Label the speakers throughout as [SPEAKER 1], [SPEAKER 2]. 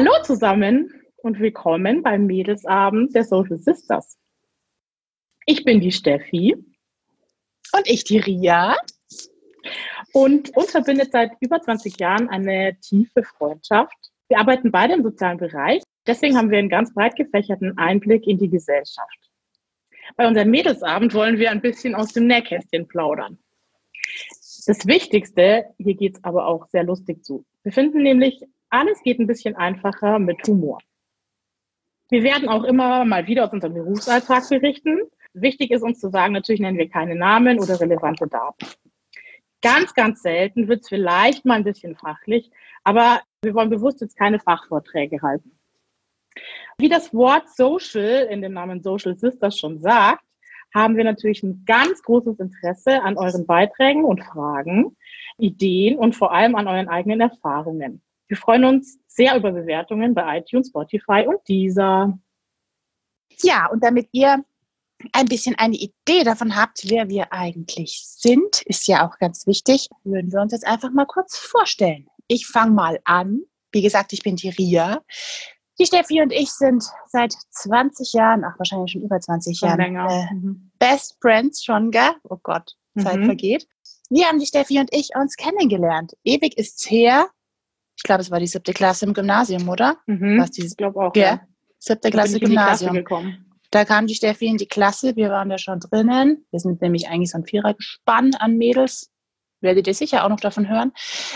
[SPEAKER 1] Hallo zusammen und willkommen beim Mädelsabend der Social Sisters. Ich bin die Steffi.
[SPEAKER 2] Und ich, die Ria.
[SPEAKER 1] Und uns verbindet seit über 20 Jahren eine tiefe Freundschaft. Wir arbeiten beide im sozialen Bereich. Deswegen haben wir einen ganz breit gefächerten Einblick in die Gesellschaft. Bei unserem Mädelsabend wollen wir ein bisschen aus dem Nähkästchen plaudern. Das Wichtigste, hier geht es aber auch sehr lustig zu. Wir finden nämlich, alles geht ein bisschen einfacher mit Humor. Wir werden auch immer mal wieder aus unserem Berufsalltag berichten. Wichtig ist uns zu sagen, natürlich nennen wir keine Namen oder relevante Daten. Ganz, ganz selten wird es vielleicht mal ein bisschen fachlich, aber wir wollen bewusst jetzt keine Fachvorträge halten. Wie das Wort Social in dem Namen Social Sisters schon sagt, haben wir natürlich ein ganz großes Interesse an euren Beiträgen und Fragen, Ideen und vor allem an euren eigenen Erfahrungen. Wir freuen uns sehr über Bewertungen bei iTunes, Spotify und Deezer.
[SPEAKER 2] Ja, und damit ihr ein bisschen eine Idee davon habt, wer wir eigentlich sind, ist ja auch ganz wichtig, würden wir uns jetzt einfach mal kurz vorstellen. Ich fange mal an. Wie gesagt, ich bin die Ria. Die Steffi und ich sind seit 20 Jahren, wahrscheinlich schon über 20
[SPEAKER 1] Schon
[SPEAKER 2] Jahren,
[SPEAKER 1] länger.
[SPEAKER 2] Best Friends schon, gell? Oh Gott, Zeit vergeht. Wie haben die Steffi und ich uns kennengelernt? Ewig ist's her. Ich glaube, es war die 7. Klasse im Gymnasium, oder?
[SPEAKER 1] Ich glaube auch, ja.
[SPEAKER 2] 7. Klasse Gymnasium.
[SPEAKER 1] Gekommen.
[SPEAKER 2] Da kam die Steffi in die Klasse, wir waren da schon drinnen. Wir sind nämlich eigentlich so ein Vierergespann an Mädels. Werdet ihr sicher auch noch davon hören.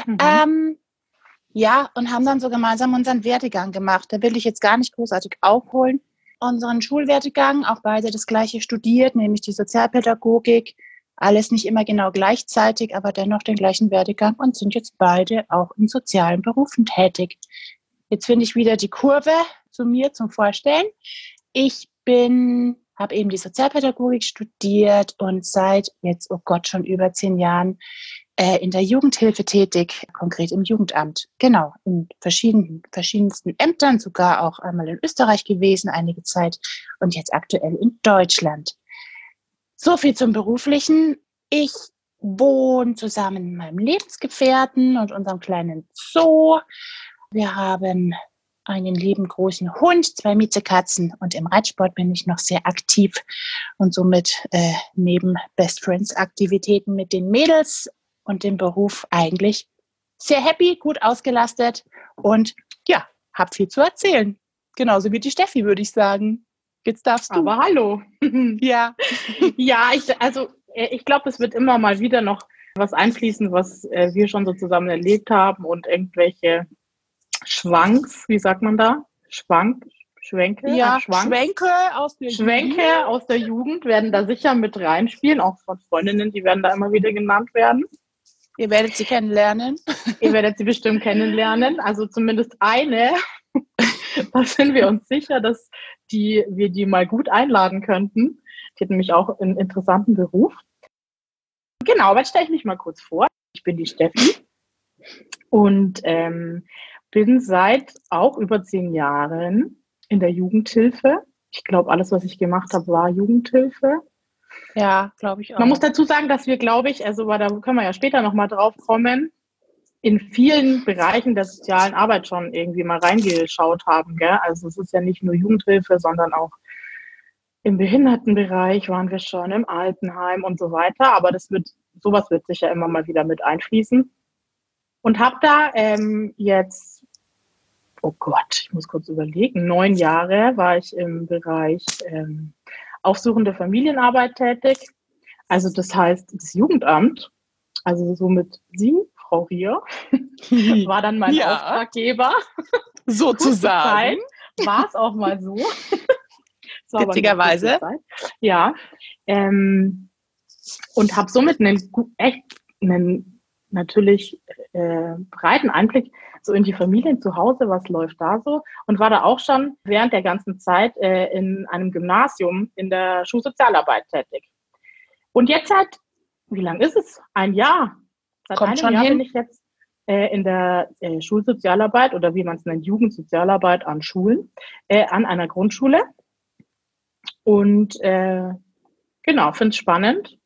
[SPEAKER 2] Ja, und haben dann so gemeinsam unseren Werdegang gemacht. Da will ich jetzt gar nicht großartig aufholen. Unseren Schulwerdegang, auch beide das Gleiche studiert, nämlich die Sozialpädagogik. Alles nicht immer genau gleichzeitig, aber dennoch den gleichen Werdegang und sind jetzt beide auch in sozialen Berufen tätig. Jetzt finde ich wieder die Kurve zu mir zum Vorstellen. Ich habe eben die Sozialpädagogik studiert und seit jetzt, oh Gott, schon über 10 Jahren in der Jugendhilfe tätig, konkret im Jugendamt. Genau, in verschiedensten Ämtern, sogar auch einmal in Österreich gewesen, einige Zeit und jetzt aktuell in Deutschland. So viel zum Beruflichen. Ich wohne zusammen mit meinem Lebensgefährten und unserem kleinen Zoo. Wir haben einen lieben großen Hund, 2 Miezekatzen und im Reitsport bin ich noch sehr aktiv und somit neben Best Friends Aktivitäten mit den Mädels und dem Beruf eigentlich sehr happy, gut ausgelastet und ja, hab viel zu erzählen. Genauso wie die Steffi, würde ich sagen. Jetzt darfst du.
[SPEAKER 1] Aber hallo.
[SPEAKER 2] Ja.
[SPEAKER 1] Ja, ich glaube, es wird immer mal wieder noch was einfließen, was wir schon so zusammen erlebt haben und irgendwelche Schwanks, wie sagt man da? Schwänke?
[SPEAKER 2] Ja, Schwänke
[SPEAKER 1] aus der Jugend werden da sicher mit reinspielen, auch von Freundinnen, die werden da immer wieder genannt werden.
[SPEAKER 2] Ihr werdet sie kennenlernen.
[SPEAKER 1] Ihr werdet sie bestimmt kennenlernen, also zumindest eine. Da sind wir uns sicher, dass wir die mal gut einladen könnten. Die hat nämlich auch einen interessanten Beruf. Genau, aber jetzt stelle ich mich mal kurz vor. Ich bin die Steffi und bin seit auch über 10 Jahren in der Jugendhilfe. Ich glaube, alles, was ich gemacht habe, war Jugendhilfe.
[SPEAKER 2] Ja, glaube ich auch.
[SPEAKER 1] Man muss dazu sagen, dass wir, glaube ich, aber da können wir ja später nochmal drauf kommen, in vielen Bereichen der sozialen Arbeit schon irgendwie mal reingeschaut haben. Gell? Also es ist ja nicht nur Jugendhilfe, sondern auch im Behindertenbereich waren wir schon, im Altenheim und so weiter. Aber sowas wird sicher immer mal wieder mit einfließen. Und habe da jetzt, oh Gott, ich muss kurz überlegen, 9 Jahre war ich im Bereich aufsuchende Familienarbeit tätig. Also das heißt, das Jugendamt, also somit Sie, Frau Ria, war dann mein Auftraggeber.
[SPEAKER 2] Sozusagen.
[SPEAKER 1] War es auch mal so.
[SPEAKER 2] Witzigerweise.
[SPEAKER 1] Ja. Und habe somit einen natürlich breiten Einblick so in die Familien zu Hause, was läuft da so, und war da auch schon während der ganzen Zeit in einem Gymnasium in der Schulsozialarbeit tätig. Und jetzt wie lang ist es? 1 Jahr. Seit einem Jahr bin ich jetzt in der Schulsozialarbeit oder wie man es nennt, Jugendsozialarbeit an Schulen, an einer Grundschule. Und genau, finde es spannend,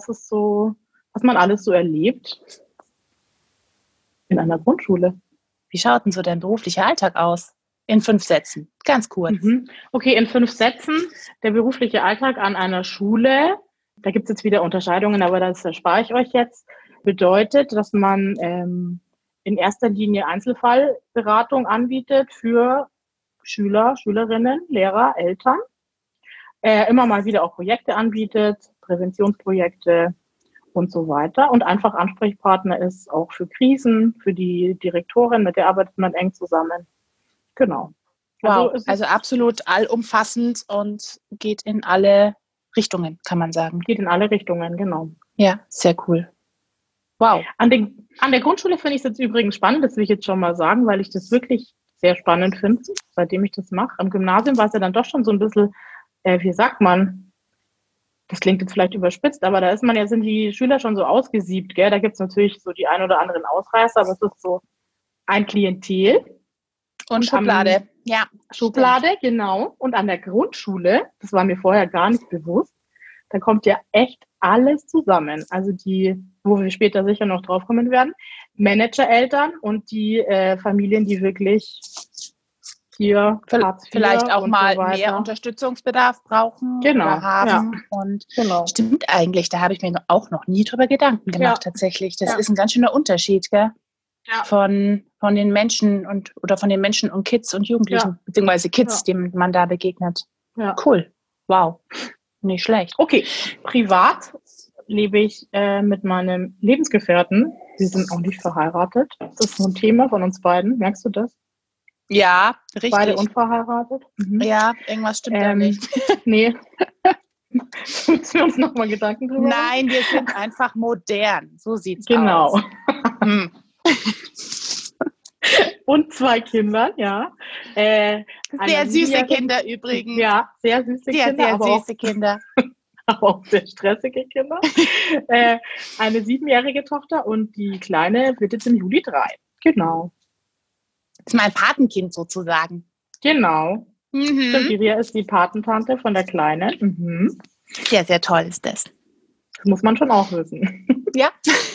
[SPEAKER 1] was man alles so erlebt in einer Grundschule.
[SPEAKER 2] Wie schaut denn so dein beruflicher Alltag aus? In 5 Sätzen, ganz kurz.
[SPEAKER 1] Okay, in 5 Sätzen. Der berufliche Alltag an einer Schule, da gibt es jetzt wieder Unterscheidungen, aber das erspare ich euch jetzt, bedeutet, dass man in erster Linie Einzelfallberatung anbietet für Schüler, Schülerinnen, Lehrer, Eltern. Immer mal wieder auch Projekte anbietet, Präventionsprojekte und so weiter. Und einfach Ansprechpartner ist auch für Krisen, für die Direktorin, mit der arbeitet man eng zusammen. Genau.
[SPEAKER 2] Wow, also absolut allumfassend und geht in alle Richtungen, kann man sagen.
[SPEAKER 1] Geht in alle Richtungen, genau.
[SPEAKER 2] Ja, sehr cool. Wow.
[SPEAKER 1] An der Grundschule finde ich es jetzt übrigens spannend, das will ich jetzt schon mal sagen, weil ich das wirklich sehr spannend finde, seitdem ich das mache. Am Gymnasium war es ja dann doch schon so ein bisschen, wie sagt man, das klingt jetzt vielleicht überspitzt, aber da sind die Schüler schon so ausgesiebt, gell? Da gibt es natürlich so die ein oder anderen Ausreißer, aber es ist so ein Klientel.
[SPEAKER 2] Und Schublade, ja.
[SPEAKER 1] Schublade, stimmt. Genau. Und an der Grundschule, das war mir vorher gar nicht bewusst, da kommt ja echt alles zusammen. Also wo wir später sicher noch drauf kommen werden, Managereltern und die Familien, die wirklich hier
[SPEAKER 2] vielleicht auch mal so mehr Unterstützungsbedarf brauchen oder haben. Ja. Und stimmt eigentlich, da habe ich mir auch noch nie drüber Gedanken gemacht tatsächlich. Das ist ein ganz schöner Unterschied, gell? Ja. Von den Menschen oder von den Menschen und Kids und Jugendlichen, beziehungsweise Kids, denen man da begegnet. Ja. Cool. Wow. Nicht schlecht.
[SPEAKER 1] Okay, privat lebe ich mit meinem Lebensgefährten. Sie sind auch nicht verheiratet. Das ist so ein Thema von uns beiden. Merkst du das?
[SPEAKER 2] Ja, richtig.
[SPEAKER 1] Beide unverheiratet.
[SPEAKER 2] Ja, irgendwas stimmt da nicht.
[SPEAKER 1] Nee. Müssen wir uns nochmal Gedanken drüber machen?
[SPEAKER 2] Nein, wir sind einfach modern. So sieht's
[SPEAKER 1] aus.
[SPEAKER 2] Genau.
[SPEAKER 1] Und 2 Kinder, ja.
[SPEAKER 2] Sehr süße Kinder übrigens.
[SPEAKER 1] Ja, sehr süße Kinder.
[SPEAKER 2] Sehr süße Kinder.
[SPEAKER 1] Aber auch sehr stressige Kinder. Eine 7-jährige Tochter und die Kleine wird jetzt im Juli 3. Genau.
[SPEAKER 2] Das ist mein Patenkind sozusagen.
[SPEAKER 1] Genau. Stimmt, die Ria ist die Patentante von der Kleinen.
[SPEAKER 2] Sehr, sehr toll ist das.
[SPEAKER 1] Das muss man schon auch wissen.
[SPEAKER 2] Ja.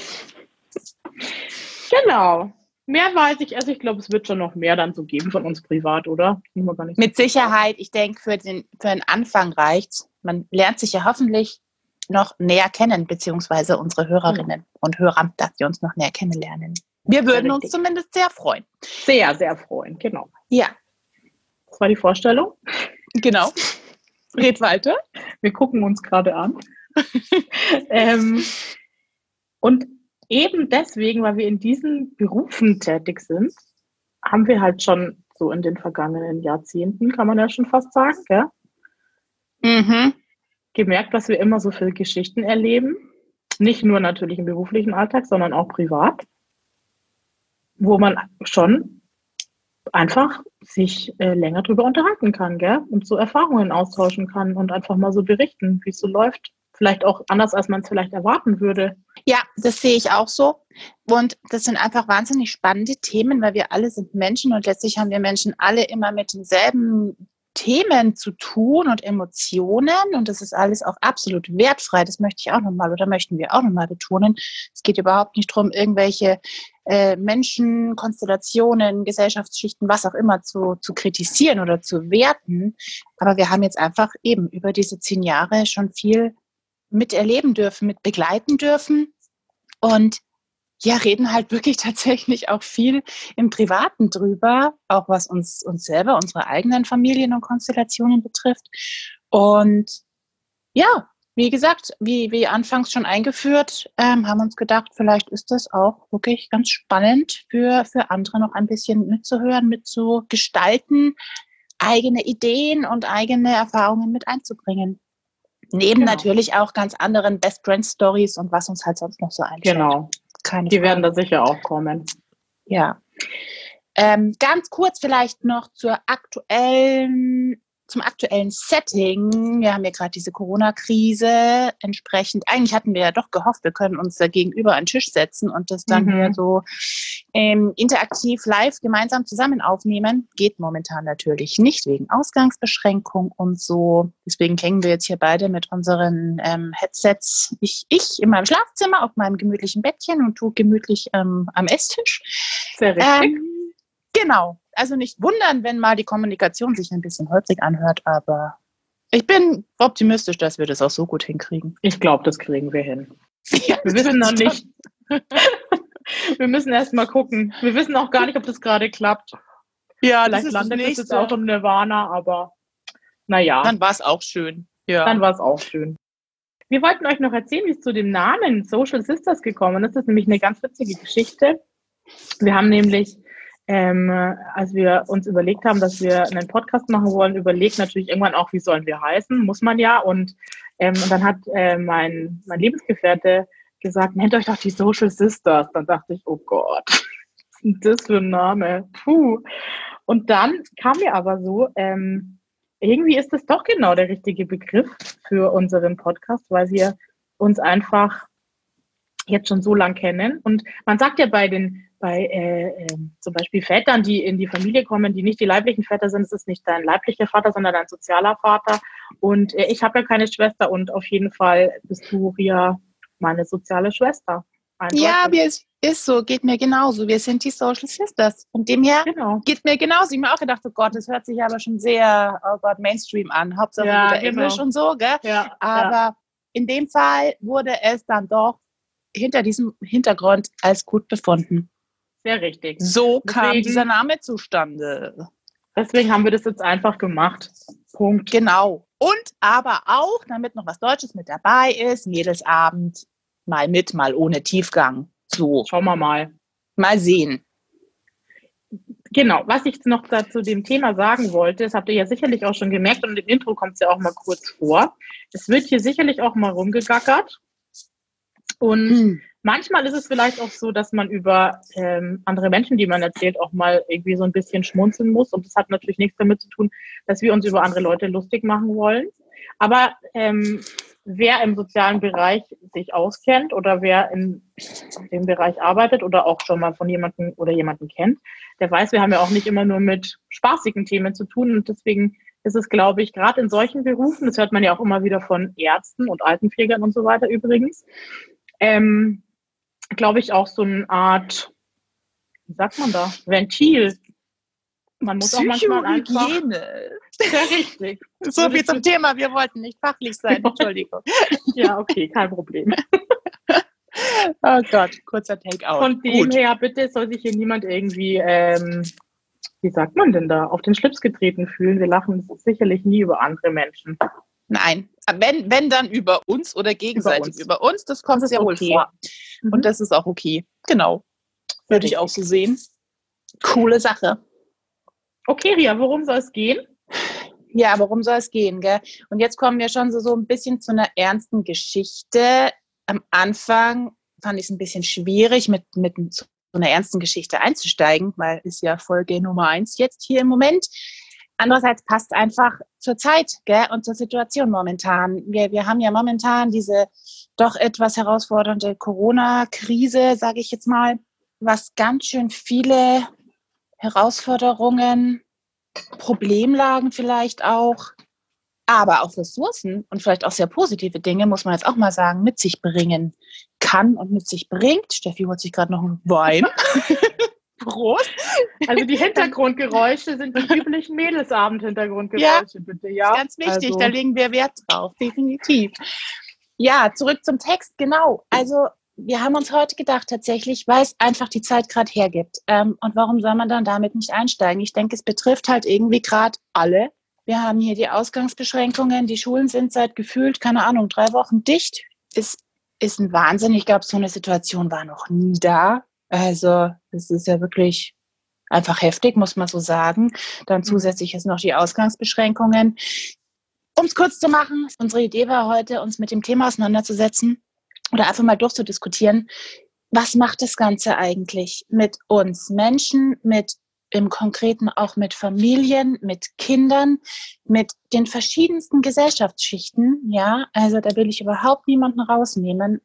[SPEAKER 1] Genau. Mehr weiß ich, also ich glaube, es wird schon noch mehr dann so geben von uns privat, oder?
[SPEAKER 2] Mit Sicherheit. Ich denke, für den Anfang reicht's. Man lernt sich ja hoffentlich noch näher kennen, beziehungsweise unsere Hörerinnen und Hörer, dass wir uns noch näher kennenlernen. Wir würden uns zumindest sehr freuen.
[SPEAKER 1] Sehr, sehr freuen, genau.
[SPEAKER 2] Ja.
[SPEAKER 1] Das war die Vorstellung.
[SPEAKER 2] Genau. Red weiter.
[SPEAKER 1] Wir gucken uns gerade an. Und eben deswegen, weil wir in diesen Berufen tätig sind, haben wir halt schon so in den vergangenen Jahrzehnten, kann man ja schon fast sagen, gell? Gemerkt, dass wir immer so viele Geschichten erleben. Nicht nur natürlich im beruflichen Alltag, sondern auch privat. Wo man schon einfach sich länger drüber unterhalten kann, gell? Und so Erfahrungen austauschen kann und einfach mal so berichten, wie es so läuft. Vielleicht auch anders, als man es vielleicht erwarten würde.
[SPEAKER 2] Ja, das sehe ich auch so. Und das sind einfach wahnsinnig spannende Themen, weil wir alle sind Menschen und letztlich haben wir Menschen alle immer mit denselben Themen zu tun und Emotionen und das ist alles auch absolut wertfrei. Das möchten wir auch nochmal betonen. Es geht überhaupt nicht darum, irgendwelche Menschen, Konstellationen, Gesellschaftsschichten, was auch immer zu kritisieren oder zu werten. Aber wir haben jetzt einfach eben über diese 10 Jahre schon viel miterleben dürfen, mit begleiten dürfen und ja, reden halt wirklich tatsächlich auch viel im Privaten drüber, auch was uns selber, unsere eigenen Familien und Konstellationen betrifft. Und ja, wie gesagt, wie anfangs schon eingeführt, haben uns gedacht, vielleicht ist das auch wirklich ganz spannend für andere noch ein bisschen mitzuhören, mitzugestalten, eigene Ideen und eigene Erfahrungen mit einzubringen. Neben natürlich auch ganz anderen Best Friend Stories und was uns halt sonst noch so einfällt.
[SPEAKER 1] Genau. Die werden da sicher auch kommen.
[SPEAKER 2] Ja. Ganz kurz vielleicht noch zum aktuellen Setting. Wir haben ja gerade diese Corona-Krise entsprechend. Eigentlich hatten wir ja doch gehofft, wir können uns da gegenüber an den Tisch setzen und das dann hier so interaktiv live gemeinsam zusammen aufnehmen. Geht momentan natürlich nicht wegen Ausgangsbeschränkung und so. Deswegen hängen wir jetzt hier beide mit unseren Headsets. Ich in meinem Schlafzimmer auf meinem gemütlichen Bettchen und du gemütlich am Esstisch.
[SPEAKER 1] Sehr richtig.
[SPEAKER 2] Genau. also nicht wundern, wenn mal die Kommunikation sich ein bisschen holprig anhört, aber ich bin optimistisch, dass wir das auch so gut hinkriegen.
[SPEAKER 1] Ich glaube, das kriegen wir hin.
[SPEAKER 2] Ja,
[SPEAKER 1] Wir wissen noch nicht. Wir müssen erst mal gucken. Wir wissen auch gar nicht, ob das gerade klappt.
[SPEAKER 2] Ja,
[SPEAKER 1] Vielleicht landet es jetzt auch im Nirvana, aber naja.
[SPEAKER 2] Dann war es auch schön. Ja.
[SPEAKER 1] Dann war es auch schön. Wir wollten euch noch erzählen, wie es zu dem Namen Social Sisters gekommen ist. Das ist nämlich eine ganz witzige Geschichte. Wir haben nämlich, als wir uns überlegt haben, dass wir einen Podcast machen wollen, überlegt natürlich irgendwann auch, wie sollen wir heißen, muss man ja. Und dann hat mein Lebensgefährte gesagt, nennt euch doch die Social Sisters. Dann dachte ich, oh Gott, was ist denn das für ein Name? Puh. Und dann kam mir aber so, irgendwie ist das doch genau der richtige Begriff für unseren Podcast, weil wir uns einfach jetzt schon so lang kennen. Und man sagt ja bei zum Beispiel Vätern, die in die Familie kommen, die nicht die leiblichen Väter sind, es ist nicht dein leiblicher Vater, sondern dein sozialer Vater. Und ich habe ja keine Schwester und auf jeden Fall bist du, Ria, meine soziale Schwester.
[SPEAKER 2] Eindeutig. Ja, ist so, geht mir genauso. Wir sind die Social Sisters. Von dem her geht mir genauso. Ich habe mir auch gedacht, oh Gott, das hört sich aber schon sehr, oh Gott, Mainstream an. Hauptsache wieder Englisch und so, gell?
[SPEAKER 1] Ja,
[SPEAKER 2] aber in dem Fall wurde es dann doch hinter diesem Hintergrund als gut befunden.
[SPEAKER 1] Sehr richtig.
[SPEAKER 2] So kam dieser Name zustande.
[SPEAKER 1] Deswegen haben wir das jetzt einfach gemacht. Punkt.
[SPEAKER 2] Genau. Und aber auch, damit noch was Deutsches mit dabei ist, Mädelsabend, mal mit, mal ohne Tiefgang. So.
[SPEAKER 1] Schauen wir mal.
[SPEAKER 2] Mal sehen.
[SPEAKER 1] Genau, was ich noch zu dem Thema sagen wollte, das habt ihr ja sicherlich auch schon gemerkt und im Intro kommt es ja auch mal kurz vor. Es wird hier sicherlich auch mal rumgegackert. Und manchmal ist es vielleicht auch so, dass man über andere Menschen, die man erzählt, auch mal irgendwie so ein bisschen schmunzeln muss. Und das hat natürlich nichts damit zu tun, dass wir uns über andere Leute lustig machen wollen. Aber wer im sozialen Bereich sich auskennt oder wer in dem Bereich arbeitet oder auch schon mal von jemandem oder jemanden kennt, der weiß, wir haben ja auch nicht immer nur mit spaßigen Themen zu tun. Und deswegen ist es, glaube ich, gerade in solchen Berufen, das hört man ja auch immer wieder von Ärzten und Altenpflegern und so weiter übrigens, glaube ich, auch so eine Art, wie sagt man da, Ventil. Man muss auch manchmal einfach... Ja, richtig.
[SPEAKER 2] So viel zum Thema, wir wollten nicht fachlich sein, Entschuldigung.
[SPEAKER 1] Ja, okay, kein Problem.
[SPEAKER 2] Oh Gott, kurzer Take-out.
[SPEAKER 1] Von dem her, bitte soll sich hier niemand irgendwie, wie sagt man denn da, auf den Schlips getreten fühlen. Wir lachen sicherlich nie über andere Menschen.
[SPEAKER 2] Nein, wenn dann über uns oder gegenseitig über uns, das kommt sehr wohl vor. Und das ist auch okay. Genau. Würde ich auch so sehen. Coole Sache.
[SPEAKER 1] Okay, Ria, worum soll es gehen?
[SPEAKER 2] Ja, worum soll es gehen, gell? Und jetzt kommen wir schon so ein bisschen zu einer ernsten Geschichte. Am Anfang fand ich es ein bisschen schwierig, mit so einer ernsten Geschichte einzusteigen, weil ist ja Folge Nummer 1 jetzt hier im Moment. Andererseits passt einfach zur Zeit, gell, und zur Situation momentan. Wir haben ja momentan diese doch etwas herausfordernde Corona-Krise, sage ich jetzt mal, was ganz schön viele Herausforderungen, Problemlagen vielleicht auch, aber auch Ressourcen und vielleicht auch sehr positive Dinge, muss man jetzt auch mal sagen, mit sich bringen kann und mit sich bringt. Steffi holt sich gerade noch einen Wein. Prost.
[SPEAKER 1] Also die Hintergrundgeräusche sind die üblichen Mädelsabend-Hintergrundgeräusche, bitte. Ja,
[SPEAKER 2] ganz wichtig, da legen wir Wert drauf, definitiv. Ja, zurück zum Text, genau. Also wir haben uns heute gedacht, tatsächlich, weil es einfach die Zeit gerade hergibt. Und warum soll man dann damit nicht einsteigen? Ich denke, es betrifft halt irgendwie gerade alle. Wir haben hier die Ausgangsbeschränkungen, die Schulen sind seit gefühlt, keine Ahnung, 3 Wochen dicht. Ist ein Wahnsinn. Ich glaube, so eine Situation war noch nie da. Also es ist ja wirklich einfach heftig, muss man so sagen. Dann zusätzlich ist noch die Ausgangsbeschränkungen. Um es kurz zu machen, unsere Idee war heute, uns mit dem Thema auseinanderzusetzen oder einfach mal durchzudiskutieren. Was macht das Ganze eigentlich mit uns Menschen, mit im Konkreten auch mit Familien, mit Kindern, mit den verschiedensten Gesellschaftsschichten? Ja, also da will ich überhaupt niemanden rausnehmen.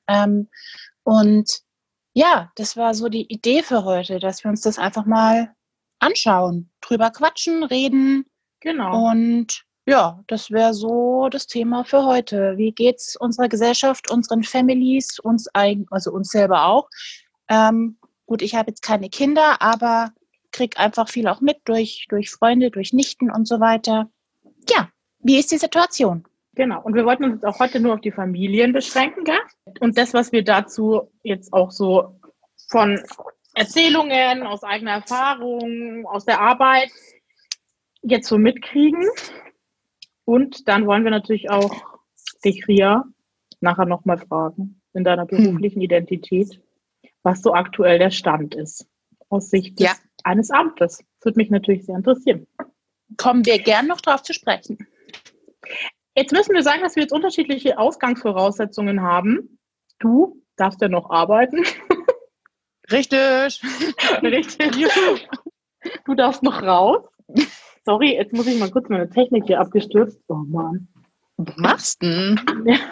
[SPEAKER 2] Und ja, das war so die Idee für heute, dass wir uns das einfach mal anschauen, drüber quatschen, reden.
[SPEAKER 1] Genau.
[SPEAKER 2] Und ja, das wäre so das Thema für heute. Wie geht's unserer Gesellschaft, unseren Families, uns selber auch? Gut, ich habe jetzt keine Kinder, aber kriege einfach viel auch mit durch Freunde, durch Nichten und so weiter. Ja, wie ist die Situation?
[SPEAKER 1] Genau. Und wir wollten uns jetzt auch heute nur auf die Familien beschränken, gell? Und das, was wir dazu jetzt auch so von Erzählungen, aus eigener Erfahrung, aus der Arbeit jetzt so mitkriegen. Und dann wollen wir natürlich auch dich, Ria, nachher nochmal fragen, in deiner beruflichen Identität, was so aktuell der Stand ist, aus Sicht eines Amtes. Das würde mich natürlich sehr interessieren.
[SPEAKER 2] Kommen wir gern noch drauf zu sprechen.
[SPEAKER 1] Jetzt müssen wir sagen, dass wir jetzt unterschiedliche Ausgangsvoraussetzungen haben. Du darfst ja noch arbeiten.
[SPEAKER 2] Richtig.
[SPEAKER 1] Richtig. Du darfst noch raus. Sorry, jetzt muss ich mal kurz meine Technik hier abgestürzt. Oh Mann.
[SPEAKER 2] Was machst du denn?
[SPEAKER 1] Ja.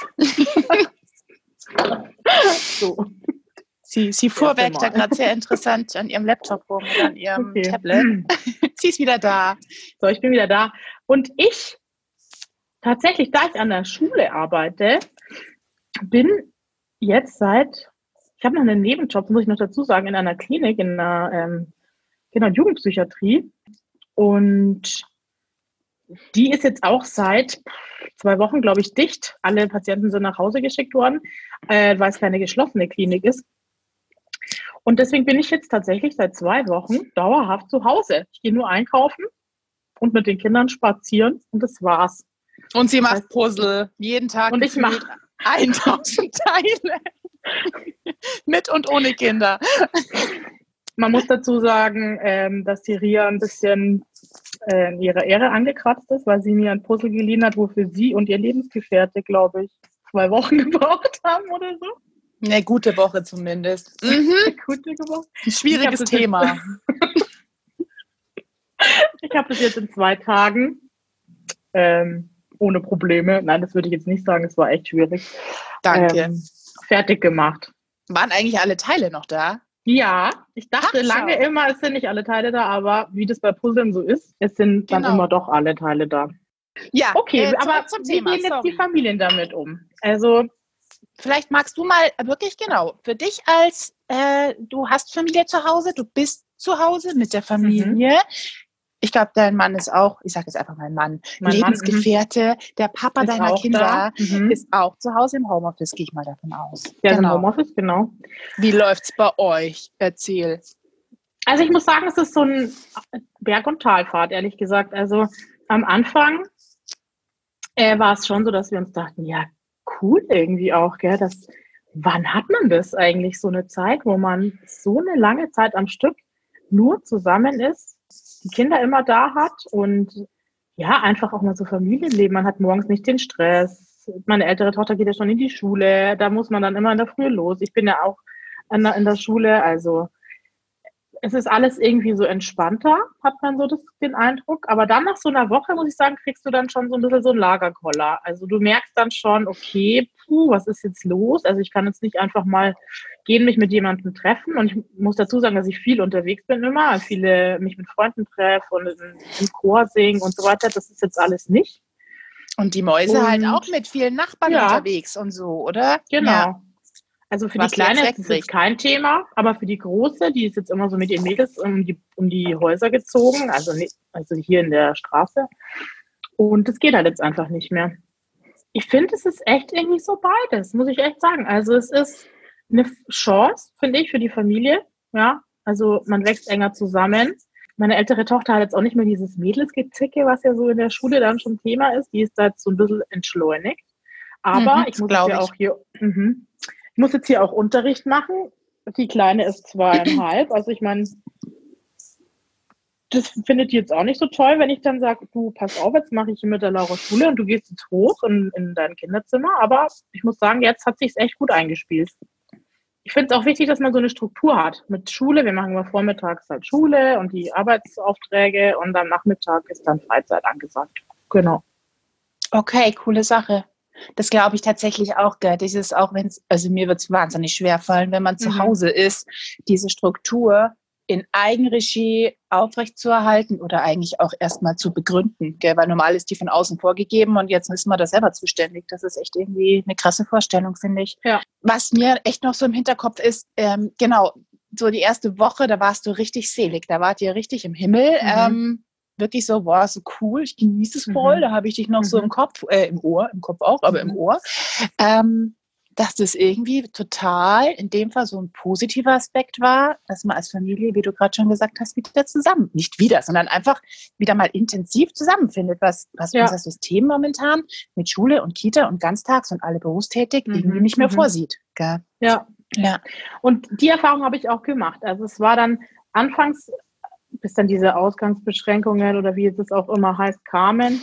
[SPEAKER 1] So.
[SPEAKER 2] Sie fuhr weg, da gerade sehr interessant an ihrem Laptop rum oder an ihrem Tablet. Sie ist wieder da.
[SPEAKER 1] So, ich bin wieder da. Und ich, tatsächlich, da ich an der Schule arbeite, bin jetzt ich habe noch einen Nebenjob, muss ich noch dazu sagen, in einer Klinik, in einer Jugendpsychiatrie. Und die ist jetzt auch seit 2 Wochen, glaube ich, dicht. Alle Patienten sind nach Hause geschickt worden, weil es keine geschlossene Klinik ist. Und deswegen bin ich jetzt tatsächlich seit 2 Wochen dauerhaft zu Hause. Ich gehe nur einkaufen und mit den Kindern spazieren und das war's.
[SPEAKER 2] Und sie macht Puzzle jeden Tag.
[SPEAKER 1] Und ich mache
[SPEAKER 2] 1000 Teile. Mit und ohne Kinder.
[SPEAKER 1] Man muss dazu sagen, dass die Ria ein bisschen in ihrer Ehre angekratzt ist, weil sie mir ein Puzzle geliehen hat, wofür sie und ihr Lebensgefährte, glaube ich, 2 Wochen gebraucht haben oder so.
[SPEAKER 2] Eine gute Woche zumindest.
[SPEAKER 1] Gute Woche.
[SPEAKER 2] Ein schwieriges Thema.
[SPEAKER 1] Ich habe das jetzt in 2 Tagen ohne Probleme. Nein, das würde ich jetzt nicht sagen. Es war echt schwierig.
[SPEAKER 2] Danke.
[SPEAKER 1] Fertig gemacht.
[SPEAKER 2] Waren eigentlich alle Teile noch da?
[SPEAKER 1] Ja, ich dachte lange immer, es sind nicht alle Teile da, aber wie das bei Puzzeln so ist, es sind dann immer doch alle Teile da.
[SPEAKER 2] Ja,
[SPEAKER 1] okay, aber
[SPEAKER 2] zum
[SPEAKER 1] wie
[SPEAKER 2] Thema,
[SPEAKER 1] gehen jetzt die Familien damit um? Also
[SPEAKER 2] vielleicht magst du mal wirklich für dich als, du hast Familie zu Hause, du bist zu Hause mit der Familie. Ich glaube, dein Mann ist auch, ich sage jetzt einfach mein Mann, Lebensgefährte, der Papa deiner Kinder ist auch zu Hause im Homeoffice, gehe ich mal davon aus.
[SPEAKER 1] Ja, im Homeoffice, genau.
[SPEAKER 2] Wie läuft's bei euch? Erzähl.
[SPEAKER 1] Also ich muss sagen, es ist so ein Berg- und Talfahrt, ehrlich gesagt. Also am Anfang war es schon so, dass wir uns dachten, ja, cool irgendwie auch, gell, wann hat man das eigentlich, so eine Zeit, wo man so eine lange Zeit am Stück nur zusammen ist, die Kinder immer da hat und ja, einfach auch mal so Familienleben. Man hat morgens nicht den Stress. Meine ältere Tochter geht ja schon in die Schule, da muss man dann immer in der Früh los. Ich bin ja auch in der Schule, also es ist alles irgendwie so entspannter, hat man so den Eindruck. Aber dann nach so einer Woche, muss ich sagen, kriegst du dann schon so ein bisschen so einen Lagerkoller. Also du merkst dann schon, okay, was ist jetzt los? Also ich kann jetzt nicht einfach mal gehen, mich mit jemandem treffen. Und ich muss dazu sagen, dass ich viel unterwegs bin immer, mich mit Freunden treffe und im Chor singen und so weiter. Das ist jetzt alles nicht.
[SPEAKER 2] Und die Mäuse halt auch mit vielen Nachbarn unterwegs und so, oder?
[SPEAKER 1] Genau.
[SPEAKER 2] Ja.
[SPEAKER 1] Also für die Kleine ist es jetzt kein Thema, aber für die Große, die ist jetzt immer so mit ihren Mädels um die Häuser gezogen, also hier in der Straße. Und das geht halt jetzt einfach nicht mehr. Ich finde, es ist echt irgendwie so beides, muss ich echt sagen. Also es ist eine Chance, finde ich, für die Familie. Ja, also man wächst enger zusammen. Meine ältere Tochter hat jetzt auch nicht mehr dieses Mädelsgezicke, was ja so in der Schule dann schon Thema ist. Die ist da jetzt so ein bisschen entschleunigt. Aber ich muss ja auch hier... Ich muss jetzt hier auch Unterricht machen. Die Kleine ist 2,5. Also ich meine, das findet die jetzt auch nicht so toll, wenn ich dann sage, du, pass auf, jetzt mache ich hier mit der Laura Schule und du gehst jetzt hoch in dein Kinderzimmer. Aber ich muss sagen, jetzt hat sich's echt gut eingespielt. Ich finde es auch wichtig, dass man so eine Struktur hat mit Schule. Wir machen immer vormittags halt Schule und die Arbeitsaufträge und am Nachmittag ist dann Freizeit angesagt. Genau.
[SPEAKER 2] Okay, coole Sache. Das glaube ich tatsächlich auch, gell. Das ist auch, also mir wird es wahnsinnig schwer fallen, wenn man zu Hause ist, diese Struktur in Eigenregie aufrechtzuerhalten oder eigentlich auch erstmal zu begründen, gell. Weil normal ist die von außen vorgegeben und jetzt ist man da selber zuständig. Das ist echt irgendwie eine krasse Vorstellung, finde ich.
[SPEAKER 1] Ja.
[SPEAKER 2] Was mir echt noch so im Hinterkopf ist, genau, so die erste Woche, da warst du richtig selig, da wart ihr richtig im Himmel. Wirklich so, boah, so cool, ich genieße es voll, da habe ich dich noch so im Kopf, im Kopf auch, aber im Ohr. Dass das irgendwie total, in dem Fall so ein positiver Aspekt war, dass man als Familie, wie du gerade schon gesagt hast, wieder zusammen, nicht wieder, sondern einfach wieder mal intensiv zusammenfindet, was unser System momentan mit Schule und Kita und Ganztags und alle berufstätig irgendwie nicht mehr vorsieht. Gell?
[SPEAKER 1] Ja. Und die Erfahrung habe ich auch gemacht. Also es war dann anfangs, bis dann diese Ausgangsbeschränkungen oder wie es auch immer heißt, kamen,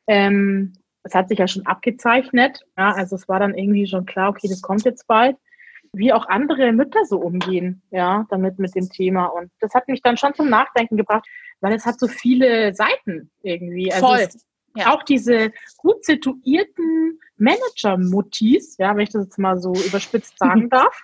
[SPEAKER 1] es hat sich ja schon abgezeichnet. Ja, also es war dann irgendwie schon klar, okay, das kommt jetzt bald. Wie auch andere Mütter so umgehen, ja, damit mit dem Thema. Und das hat mich dann schon zum Nachdenken gebracht, weil es hat so viele Seiten irgendwie. Also
[SPEAKER 2] voll.
[SPEAKER 1] Auch diese gut situierten Manager-Muttis, ja, wenn ich das jetzt mal so überspitzt sagen darf,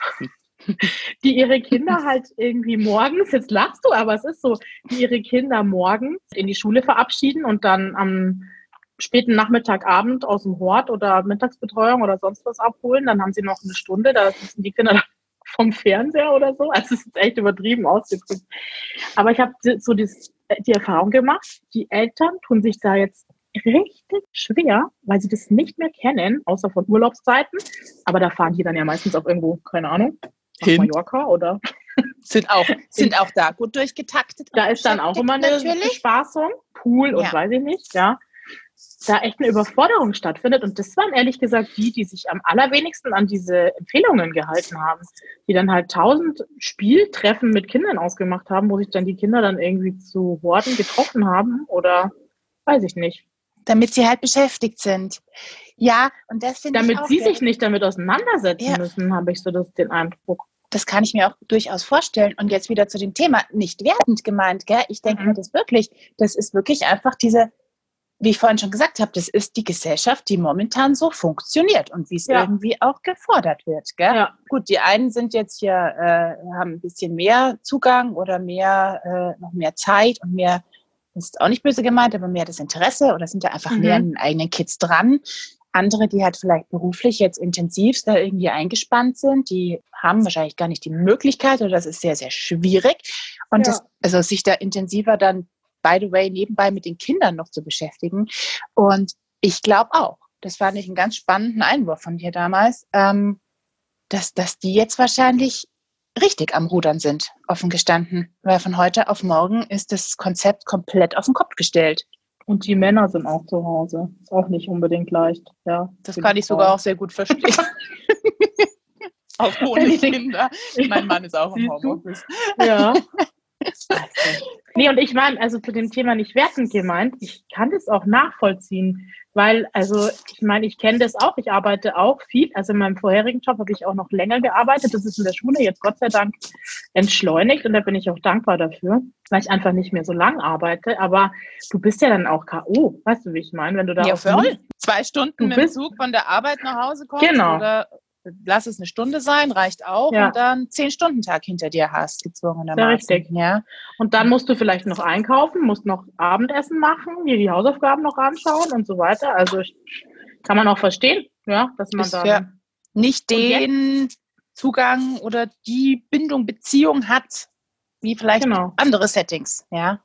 [SPEAKER 1] die ihre Kinder halt irgendwie morgens, jetzt lachst du, aber es ist so, die ihre Kinder morgens in die Schule verabschieden und dann am späten Nachmittagabend aus dem Hort oder Mittagsbetreuung oder sonst was abholen. Dann haben sie noch eine Stunde, da sitzen die Kinder vom Fernseher oder so. Also es ist echt übertrieben ausgedrückt. Aber ich habe so die Erfahrung gemacht, die Eltern tun sich da jetzt richtig schwer, weil sie das nicht mehr kennen, außer von Urlaubszeiten. Aber da fahren die dann ja meistens auf irgendwo, keine Ahnung, nach Mallorca oder...
[SPEAKER 2] Sind auch da gut durchgetaktet.
[SPEAKER 1] Da ist dann auch immer eine Bespaßung, Pool und weiß ich nicht, ja. Da echt eine Überforderung stattfindet. Und das waren ehrlich gesagt die sich am allerwenigsten an diese Empfehlungen gehalten haben, die dann halt 1000 Spieltreffen mit Kindern ausgemacht haben, wo sich dann die Kinder dann irgendwie zu Horden getroffen haben oder weiß ich nicht.
[SPEAKER 2] Damit sie halt beschäftigt sind. Ja, und das finde ich auch...
[SPEAKER 1] Damit sie sich nicht damit auseinandersetzen müssen, habe ich so den Eindruck.
[SPEAKER 2] Das kann ich mir auch durchaus vorstellen. Und jetzt wieder zu dem Thema, nicht wertend gemeint, gell? Ich denke mir das ist wirklich einfach diese... Wie ich vorhin schon gesagt habe, das ist die Gesellschaft, die momentan so funktioniert und wie es irgendwie auch gefordert wird. Gell?
[SPEAKER 1] Ja.
[SPEAKER 2] Gut, die einen sind jetzt hier, haben ein bisschen mehr Zugang oder noch mehr Zeit und mehr, das ist auch nicht böse gemeint, aber mehr das Interesse oder sind da einfach mehr an den eigenen Kids dran. Andere, die halt vielleicht beruflich jetzt intensivst da irgendwie eingespannt sind, die haben wahrscheinlich gar nicht die Möglichkeit oder das ist sehr, sehr schwierig. Und sich da intensiver dann by the way, nebenbei mit den Kindern noch zu beschäftigen. Und ich glaube auch, das fand ich einen ganz spannenden Einwurf von dir damals, dass die jetzt wahrscheinlich richtig am Rudern sind, offen gestanden. Weil von heute auf morgen ist das Konzept komplett auf den Kopf gestellt.
[SPEAKER 1] Und die Männer sind auch zu Hause. Ist auch nicht unbedingt leicht. Ja,
[SPEAKER 2] das kann ich sogar auch sehr gut verstehen. Auch ohne Kinder. Mein Mann ist auch im Homeoffice.
[SPEAKER 1] Ja. Nee, und ich meine, also zu dem Thema nicht wertend gemeint, ich kann das auch nachvollziehen, weil, also ich meine, ich kenne das auch, ich arbeite auch viel, also in meinem vorherigen Job habe ich auch noch länger gearbeitet, das ist in der Schule jetzt Gott sei Dank entschleunigt und da bin ich auch dankbar dafür, weil ich einfach nicht mehr so lang arbeite, aber du bist ja dann auch K.O., weißt du, wie ich meine, wenn du da
[SPEAKER 2] ja, voll. 2 Stunden mit dem Zug von der Arbeit nach Hause kommst oder lass es eine Stunde sein, reicht auch, und dann 10-Stunden-Tag hinter dir hast, gezwungenermaßen.
[SPEAKER 1] Ja, richtig. Ja. Und dann musst du vielleicht noch einkaufen, musst noch Abendessen machen, dir die Hausaufgaben noch anschauen und so weiter. Also kann man auch verstehen, ja, dass man dann
[SPEAKER 2] nicht den Zugang oder die Beziehung hat, wie vielleicht andere Settings. Ja.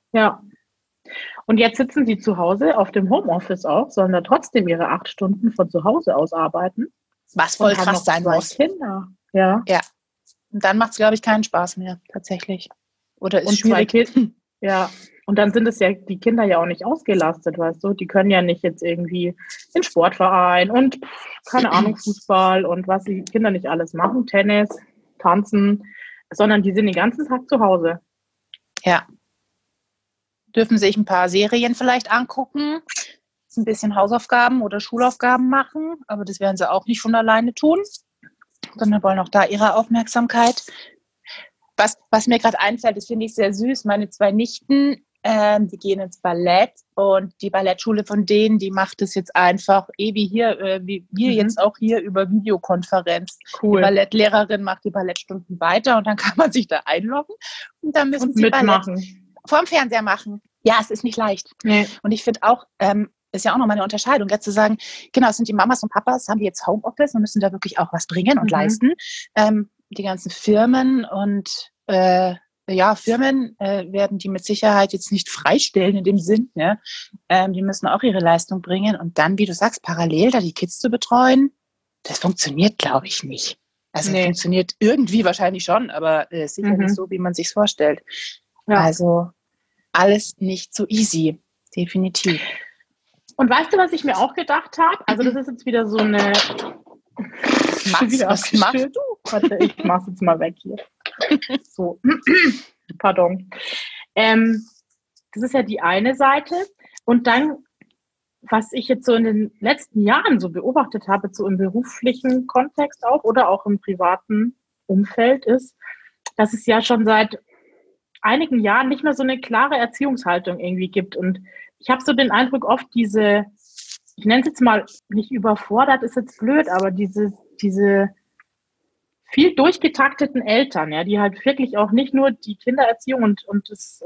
[SPEAKER 1] Und jetzt sitzen sie zu Hause auf dem Homeoffice auch, sollen da trotzdem ihre 8 Stunden von zu Hause aus arbeiten.
[SPEAKER 2] Was voll krass sein muss.
[SPEAKER 1] Kinder. Ja.
[SPEAKER 2] Und dann macht es, glaube ich, keinen Spaß mehr, tatsächlich. Oder ist
[SPEAKER 1] schwierig. Ja. Und dann sind es ja die Kinder ja auch nicht ausgelastet, weißt du? Die können ja nicht jetzt irgendwie in Sportverein und keine Ahnung, Fußball und was die Kinder nicht alles machen, Tennis, Tanzen, sondern die sind den ganzen Tag zu Hause.
[SPEAKER 2] Ja. Dürfen sich ein paar Serien vielleicht angucken, ein bisschen Hausaufgaben oder Schulaufgaben machen, aber das werden sie auch nicht von alleine tun, sondern wollen auch da ihre Aufmerksamkeit. Was mir gerade einfällt, das finde ich sehr süß, meine 2 Nichten, die gehen ins Ballett und die Ballettschule von denen, die macht es jetzt einfach, wie hier, wie wir jetzt auch hier über Videokonferenz.
[SPEAKER 1] Cool.
[SPEAKER 2] Die Ballettlehrerin macht die Ballettstunden weiter und dann kann man sich da einloggen und dann müssen sie
[SPEAKER 1] mitmachen.
[SPEAKER 2] Ballett vorm Fernseher machen. Ja, es ist nicht leicht.
[SPEAKER 1] Nee.
[SPEAKER 2] Und ich finde auch, ist ja auch nochmal eine Unterscheidung, jetzt zu sagen, genau, es sind die Mamas und Papas, haben die jetzt Homeoffice und müssen da wirklich auch was bringen und leisten. Die ganzen Firmen und Firmen werden die mit Sicherheit jetzt nicht freistellen in dem Sinn. Ne? Die müssen auch ihre Leistung bringen. Und dann, wie du sagst, parallel da die Kids zu betreuen, das funktioniert, glaube ich, nicht. Also
[SPEAKER 1] Nee.
[SPEAKER 2] funktioniert irgendwie wahrscheinlich schon, aber sicher nicht so, wie man sich vorstellt.
[SPEAKER 1] Ja.
[SPEAKER 2] Also alles nicht so easy, definitiv.
[SPEAKER 1] Und weißt du, was ich mir auch gedacht habe? Also das ist jetzt wieder so eine...
[SPEAKER 2] Was machst du?
[SPEAKER 1] Warte, ich mach's jetzt mal weg hier. So, pardon. Das ist ja die eine Seite. Und dann, was ich jetzt so in den letzten Jahren so beobachtet habe, so im beruflichen Kontext auch oder auch im privaten Umfeld, ist, dass es ja schon seit einigen Jahren nicht mehr so eine klare Erziehungshaltung irgendwie gibt. Und ich habe so den Eindruck, oft diese, ich nenne es jetzt mal nicht überfordert, ist jetzt blöd, aber diese viel durchgetakteten Eltern, ja, die halt wirklich auch nicht nur die Kindererziehung und das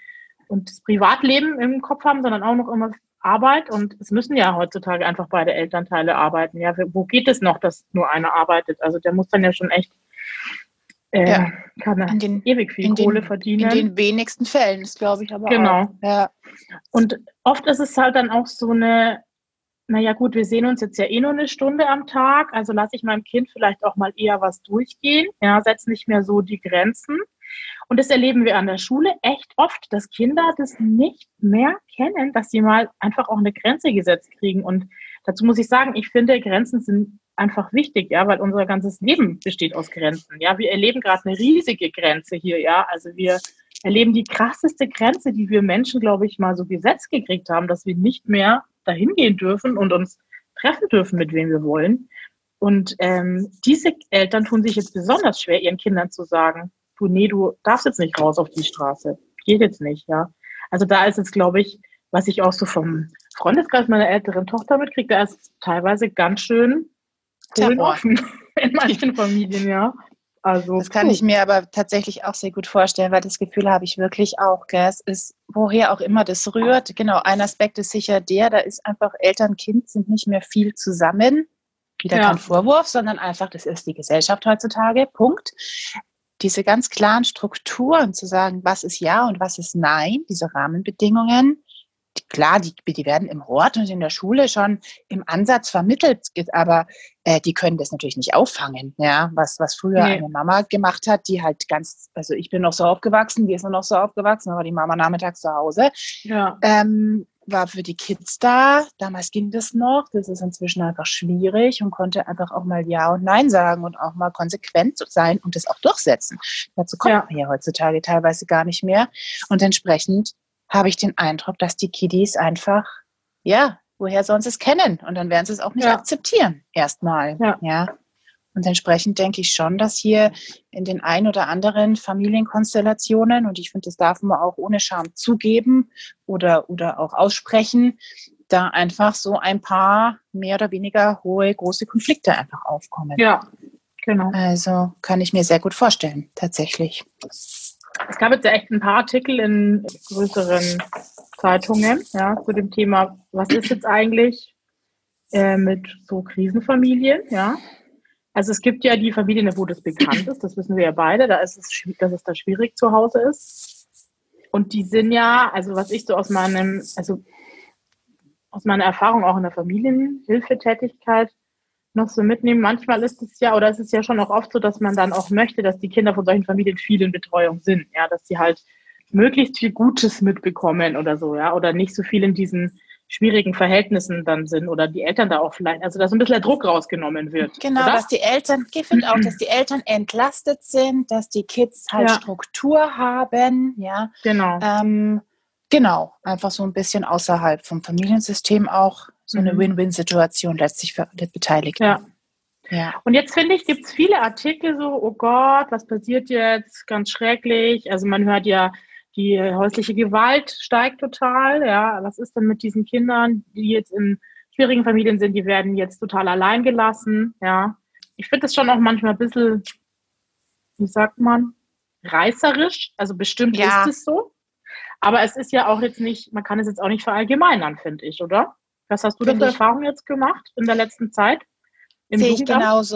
[SPEAKER 1] Privatleben im Kopf haben, sondern auch noch immer Arbeit. Und es müssen ja heutzutage einfach beide Elternteile arbeiten. Ja, wo geht es noch, dass nur einer arbeitet? Also der muss dann ja schon echt kann er ewig viel Kohle verdienen.
[SPEAKER 2] In den wenigsten Fällen, das glaube ich aber auch.
[SPEAKER 1] Genau.
[SPEAKER 2] Ja.
[SPEAKER 1] Und oft ist es halt dann auch so eine, naja gut, wir sehen uns jetzt ja eh nur eine Stunde am Tag, also lasse ich meinem Kind vielleicht auch mal eher was durchgehen, ja, setze nicht mehr so die Grenzen. Und das erleben wir an der Schule echt oft, dass Kinder das nicht mehr kennen, dass sie mal einfach auch eine Grenze gesetzt kriegen. Und dazu muss ich sagen, ich finde, Grenzen sind einfach wichtig, ja, weil unser ganzes Leben besteht aus Grenzen. Ja, wir erleben gerade eine riesige Grenze hier, ja. Also wir erleben die krasseste Grenze, die wir Menschen, glaube ich, mal so gesetzt gekriegt haben, dass wir nicht mehr dahin gehen dürfen und uns treffen dürfen, mit wem wir wollen. Und diese Eltern tun sich jetzt besonders schwer, ihren Kindern zu sagen, du, nee, du darfst jetzt nicht raus auf die Straße. Geht jetzt nicht, ja. Also da ist es, glaube ich, was ich auch so vom Freundeskreis meiner älteren Tochter mitkriege, da ist es teilweise ganz schön offen in manchen Familien, ja. Also,
[SPEAKER 2] das kann ich mir aber tatsächlich auch sehr gut vorstellen, weil das Gefühl habe ich wirklich auch, gell? Es ist, woher auch immer das rührt. Genau, ein Aspekt ist sicher da ist einfach Eltern, Kind sind nicht mehr viel zusammen. Wieder kein Vorwurf, sondern einfach, das ist die Gesellschaft heutzutage, Punkt. Diese ganz klaren Strukturen zu sagen, was ist Ja und was ist Nein, diese Rahmenbedingungen, klar, die werden im Hort und in der Schule schon im Ansatz vermittelt, aber die können das natürlich nicht auffangen, ja, was früher eine Mama gemacht hat, die halt also ich bin noch so aufgewachsen, wir sind noch so aufgewachsen, aber die Mama nachmittags zu Hause, war für die Kids da, damals ging das noch, das ist inzwischen einfach schwierig und konnte einfach auch mal Ja und Nein sagen und auch mal konsequent sein und das auch durchsetzen. Dazu kommt man ja heutzutage teilweise gar nicht mehr und entsprechend habe ich den Eindruck, dass die Kiddies einfach, woher sollen sie es kennen? Und dann werden sie es auch nicht akzeptieren, erstmal. Ja. Und entsprechend denke ich schon, dass hier in den ein oder anderen Familienkonstellationen, und ich finde, das darf man auch ohne Scham zugeben oder auch aussprechen, da einfach so ein paar mehr oder weniger große Konflikte einfach aufkommen.
[SPEAKER 1] Ja, genau.
[SPEAKER 2] Also kann ich mir sehr gut vorstellen, tatsächlich.
[SPEAKER 1] Es gab jetzt ja echt ein paar Artikel in größeren Zeitungen, ja, zu dem Thema, was ist jetzt eigentlich mit so Krisenfamilien, ja. Also es gibt ja die Familien, wo das bekannt ist, das wissen wir ja beide, dass es da schwierig zu Hause ist. Und die sind ja, also was ich so aus meiner Erfahrung auch in der Familienhilfetätigkeit noch so mitnehmen, manchmal ist es ja, oder es ist ja schon auch oft so, dass man dann auch möchte, dass die Kinder von solchen Familien viel in Betreuung sind, ja, dass sie halt möglichst viel Gutes mitbekommen oder so, ja, oder nicht so viel in diesen schwierigen Verhältnissen dann sind oder die Eltern da auch vielleicht, also dass so ein bisschen der Druck rausgenommen wird.
[SPEAKER 2] Genau,
[SPEAKER 1] oder?
[SPEAKER 2] Dass die Eltern, ich finde auch, dass die Eltern entlastet sind, dass die Kids halt Struktur haben, ja.
[SPEAKER 1] Genau.
[SPEAKER 2] Genau, einfach so ein bisschen außerhalb vom Familiensystem auch so eine Win-Win-Situation letztlich für alle Beteiligten.
[SPEAKER 1] Ja. Und jetzt finde ich, gibt es viele Artikel so, oh Gott, was passiert jetzt? Ganz schrecklich. Also man hört ja, die häusliche Gewalt steigt total. Ja, was ist denn mit diesen Kindern, die jetzt in schwierigen Familien sind? Die werden jetzt total allein gelassen. Ja, ich finde das schon auch manchmal ein bisschen, wie sagt man, reißerisch. Also bestimmt ist es so. Aber es ist ja auch jetzt nicht, man kann es jetzt auch nicht verallgemeinern, finde ich, oder? Was hast du da für Erfahrungen jetzt gemacht in der letzten Zeit?
[SPEAKER 2] Sehe ich genauso.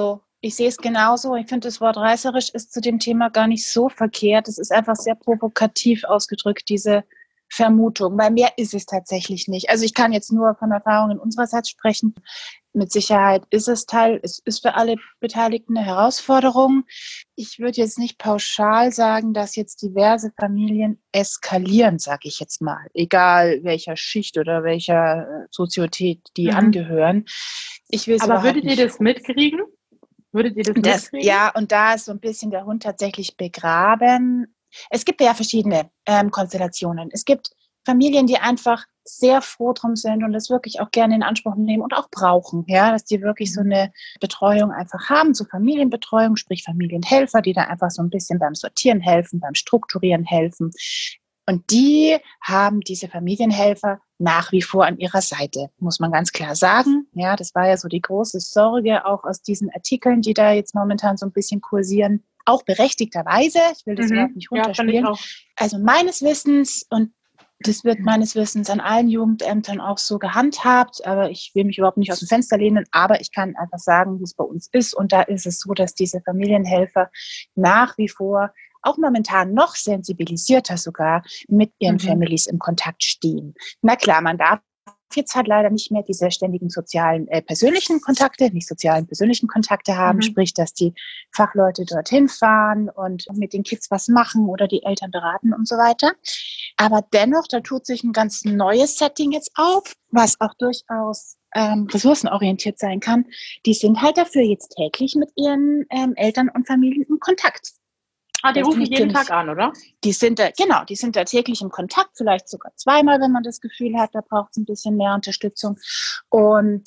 [SPEAKER 2] Ich sehe es genauso. Ich finde, das Wort reißerisch ist zu dem Thema gar nicht so verkehrt. Es ist einfach sehr provokativ ausgedrückt, diese Vermutung. Bei mir ist es tatsächlich nicht. Also ich kann jetzt nur von Erfahrungen unsererseits sprechen. Mit Sicherheit ist es ist für alle Beteiligten eine Herausforderung. Ich würde jetzt nicht pauschal sagen, dass jetzt diverse Familien eskalieren, sage ich jetzt mal. Egal welcher Schicht oder welcher Sozietät die angehören. Ich will es
[SPEAKER 1] Aber
[SPEAKER 2] überhaupt
[SPEAKER 1] würdet ihr
[SPEAKER 2] nicht.
[SPEAKER 1] das mitkriegen? Würdet ihr das mitkriegen?
[SPEAKER 2] Ja, und da ist so ein bisschen der Hund tatsächlich begraben. Es gibt ja verschiedene Konstellationen. Es gibt Familien, die einfach sehr froh drum sind und das wirklich auch gerne in Anspruch nehmen und auch brauchen, ja, dass die wirklich so eine Betreuung einfach haben, so Familienbetreuung, sprich Familienhelfer, die da einfach so ein bisschen beim Sortieren helfen, beim Strukturieren helfen. Und die haben diese Familienhelfer nach wie vor an ihrer Seite, muss man ganz klar sagen. Ja, das war ja so die große Sorge auch aus diesen Artikeln, die da jetzt momentan so ein bisschen kursieren. Auch berechtigterweise, ich will das überhaupt nicht runterspielen.
[SPEAKER 1] Ja,
[SPEAKER 2] also meines Wissens, und das wird meines Wissens an allen Jugendämtern auch so gehandhabt, aber ich will mich überhaupt nicht aus dem Fenster lehnen, aber ich kann einfach sagen, wie es bei uns ist. Und da ist es so, dass diese Familienhelfer nach wie vor auch momentan noch sensibilisierter sogar mit ihren Families im Kontakt stehen. Na klar, man darf jetzt halt leider nicht mehr diese ständigen sozialen, persönlichen Kontakte, nicht sozialen, persönlichen Kontakte haben, sprich, dass die Fachleute dorthin fahren und mit den Kids was machen oder die Eltern beraten und so weiter. Aber dennoch, da tut sich ein ganz neues Setting jetzt auf, was auch durchaus ressourcenorientiert sein kann. Die sind halt dafür jetzt täglich mit ihren Eltern und Familien in Kontakt.
[SPEAKER 1] Die rufen jeden Tag an, oder?
[SPEAKER 2] Die sind da täglich im Kontakt, vielleicht sogar zweimal, wenn man das Gefühl hat, da braucht es ein bisschen mehr Unterstützung. Und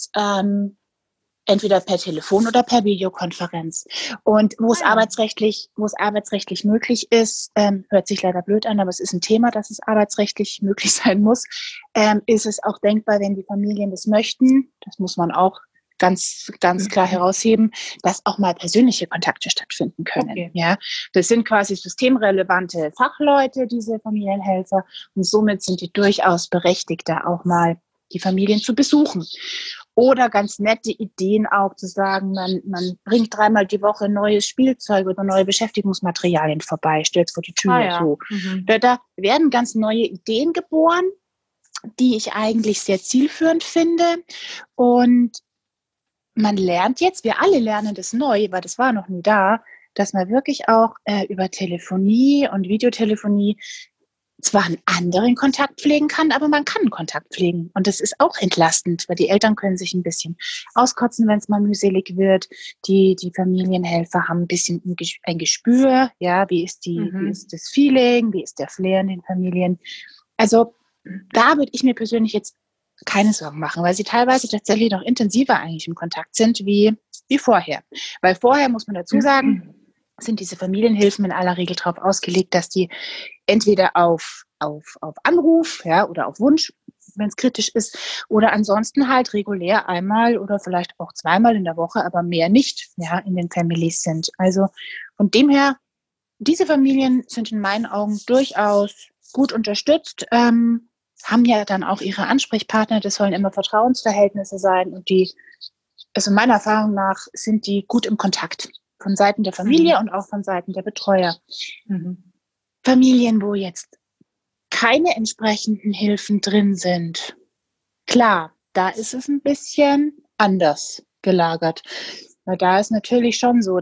[SPEAKER 2] entweder per Telefon oder per Videokonferenz. Und wo es arbeitsrechtlich möglich ist, hört sich leider blöd an, aber es ist ein Thema, dass es arbeitsrechtlich möglich sein muss, ist es auch denkbar, wenn die Familien das möchten. Das muss man auch ganz klar herausheben, dass auch mal persönliche Kontakte stattfinden können. Okay. Ja, das sind quasi systemrelevante Fachleute, diese Familienhelfer, und somit sind die durchaus berechtigt, da auch mal die Familien zu besuchen. Oder ganz nette Ideen auch zu sagen, man bringt 3-mal die Woche neues Spielzeug oder neue Beschäftigungsmaterialien vorbei, stellt es vor die Tür. So. Da werden ganz neue Ideen geboren, die ich eigentlich sehr zielführend finde. Und man lernt jetzt, wir alle lernen das neu, weil das war noch nie da, dass man wirklich auch über Telefonie und Videotelefonie zwar einen anderen Kontakt pflegen kann, aber man kann einen Kontakt pflegen. Und das ist auch entlastend, weil die Eltern können sich ein bisschen auskotzen, wenn es mal mühselig wird. Die Familienhelfer haben ein bisschen ein Gespür, ja, wie ist das Feeling, wie ist der Flair in den Familien. Also da würde ich mir persönlich jetzt keine Sorgen machen, weil sie teilweise tatsächlich noch intensiver eigentlich im Kontakt sind wie vorher. Weil vorher, muss man dazu sagen, sind diese Familienhilfen in aller Regel darauf ausgelegt, dass die entweder auf Anruf, ja, oder auf Wunsch, wenn es kritisch ist, oder ansonsten halt regulär einmal oder vielleicht auch zweimal in der Woche, aber mehr nicht, ja, in den Families sind. Also von dem her, diese Familien sind in meinen Augen durchaus gut unterstützt, haben ja dann auch ihre Ansprechpartner, das sollen immer Vertrauensverhältnisse sein und die, also meiner Erfahrung nach, sind die gut im Kontakt. Von Seiten der Familie und auch von Seiten der Betreuer. Familien, wo jetzt keine entsprechenden Hilfen drin sind, klar, da ist es ein bisschen anders gelagert. Weil da ist natürlich schon so,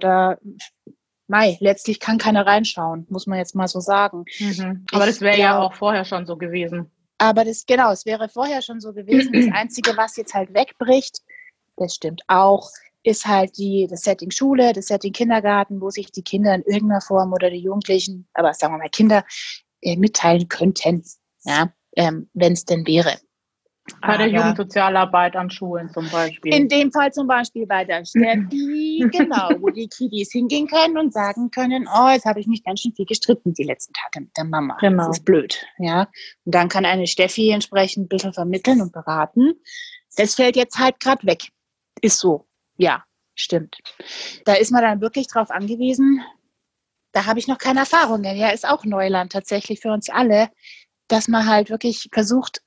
[SPEAKER 2] letztlich kann keiner reinschauen, muss man jetzt mal so sagen.
[SPEAKER 1] Aber das wäre ja auch vorher schon so gewesen.
[SPEAKER 2] Aber es wäre vorher schon so gewesen. Das Einzige, was jetzt halt wegbricht, das stimmt auch, ist halt das Setting Schule, das Setting Kindergarten, wo sich die Kinder in irgendeiner Form oder die Jugendlichen, aber sagen wir mal Kinder, mitteilen könnten, ja, wenn es denn wäre.
[SPEAKER 1] Bei der Jugendsozialarbeit an Schulen zum Beispiel.
[SPEAKER 2] In dem Fall zum Beispiel bei der Steffi, genau, wo die Kiddies hingehen können und sagen können, oh, jetzt habe ich mich ganz schön viel gestritten die letzten Tage mit der Mama.
[SPEAKER 1] Genau.
[SPEAKER 2] Das ist blöd. Ja. Und dann kann eine Steffi entsprechend ein bisschen vermitteln und beraten. Das fällt jetzt halt gerade weg. Ist so. Ja, stimmt. Da ist man dann wirklich drauf angewiesen. Da habe ich noch keine Erfahrung. Ja, ist auch Neuland tatsächlich für uns alle, dass man halt wirklich versucht,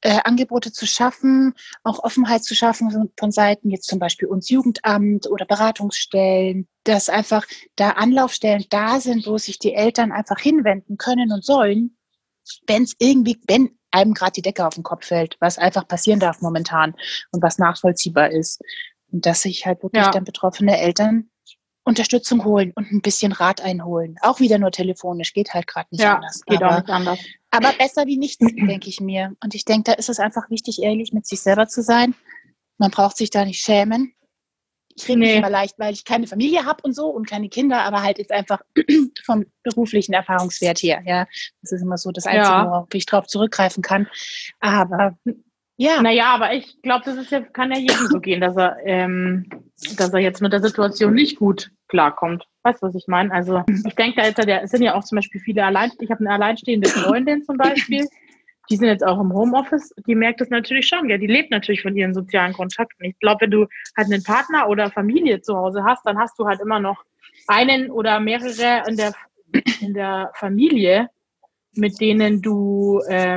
[SPEAKER 2] Angebote zu schaffen, auch Offenheit zu schaffen von Seiten jetzt zum Beispiel uns Jugendamt oder Beratungsstellen, dass einfach da Anlaufstellen da sind, wo sich die Eltern einfach hinwenden können und sollen, wenn einem gerade die Decke auf den Kopf fällt, was einfach passieren darf momentan und was nachvollziehbar ist. Und dass sich halt wirklich dann betroffene Eltern Unterstützung holen und ein bisschen Rat einholen. Auch wieder nur telefonisch, geht halt gerade nicht anders.
[SPEAKER 1] Geht auch nicht anders.
[SPEAKER 2] Aber besser wie nichts, denke ich mir. Und ich denke, da ist es einfach wichtig, ehrlich mit sich selber zu sein. Man braucht sich da nicht schämen. Ich rede nicht immer leicht, weil ich keine Familie habe und so und keine Kinder, aber halt jetzt einfach vom beruflichen Erfahrungswert her. Ja, das ist immer so das Einzige, worauf ich drauf zurückgreifen kann. Aber ja.
[SPEAKER 1] Naja, aber ich glaube, kann ja jedem so gehen, dass er jetzt mit der Situation nicht gut klarkommt. Weißt du, was ich meine? Also ich denke, es sind ja auch zum Beispiel viele ich habe eine alleinstehende Freundin zum Beispiel, die sind jetzt auch im Homeoffice, die merkt das natürlich schon, ja, die lebt natürlich von ihren sozialen Kontakten. Ich glaube, wenn du halt einen Partner oder Familie zu Hause hast, dann hast du halt immer noch einen oder mehrere in der Familie, mit denen du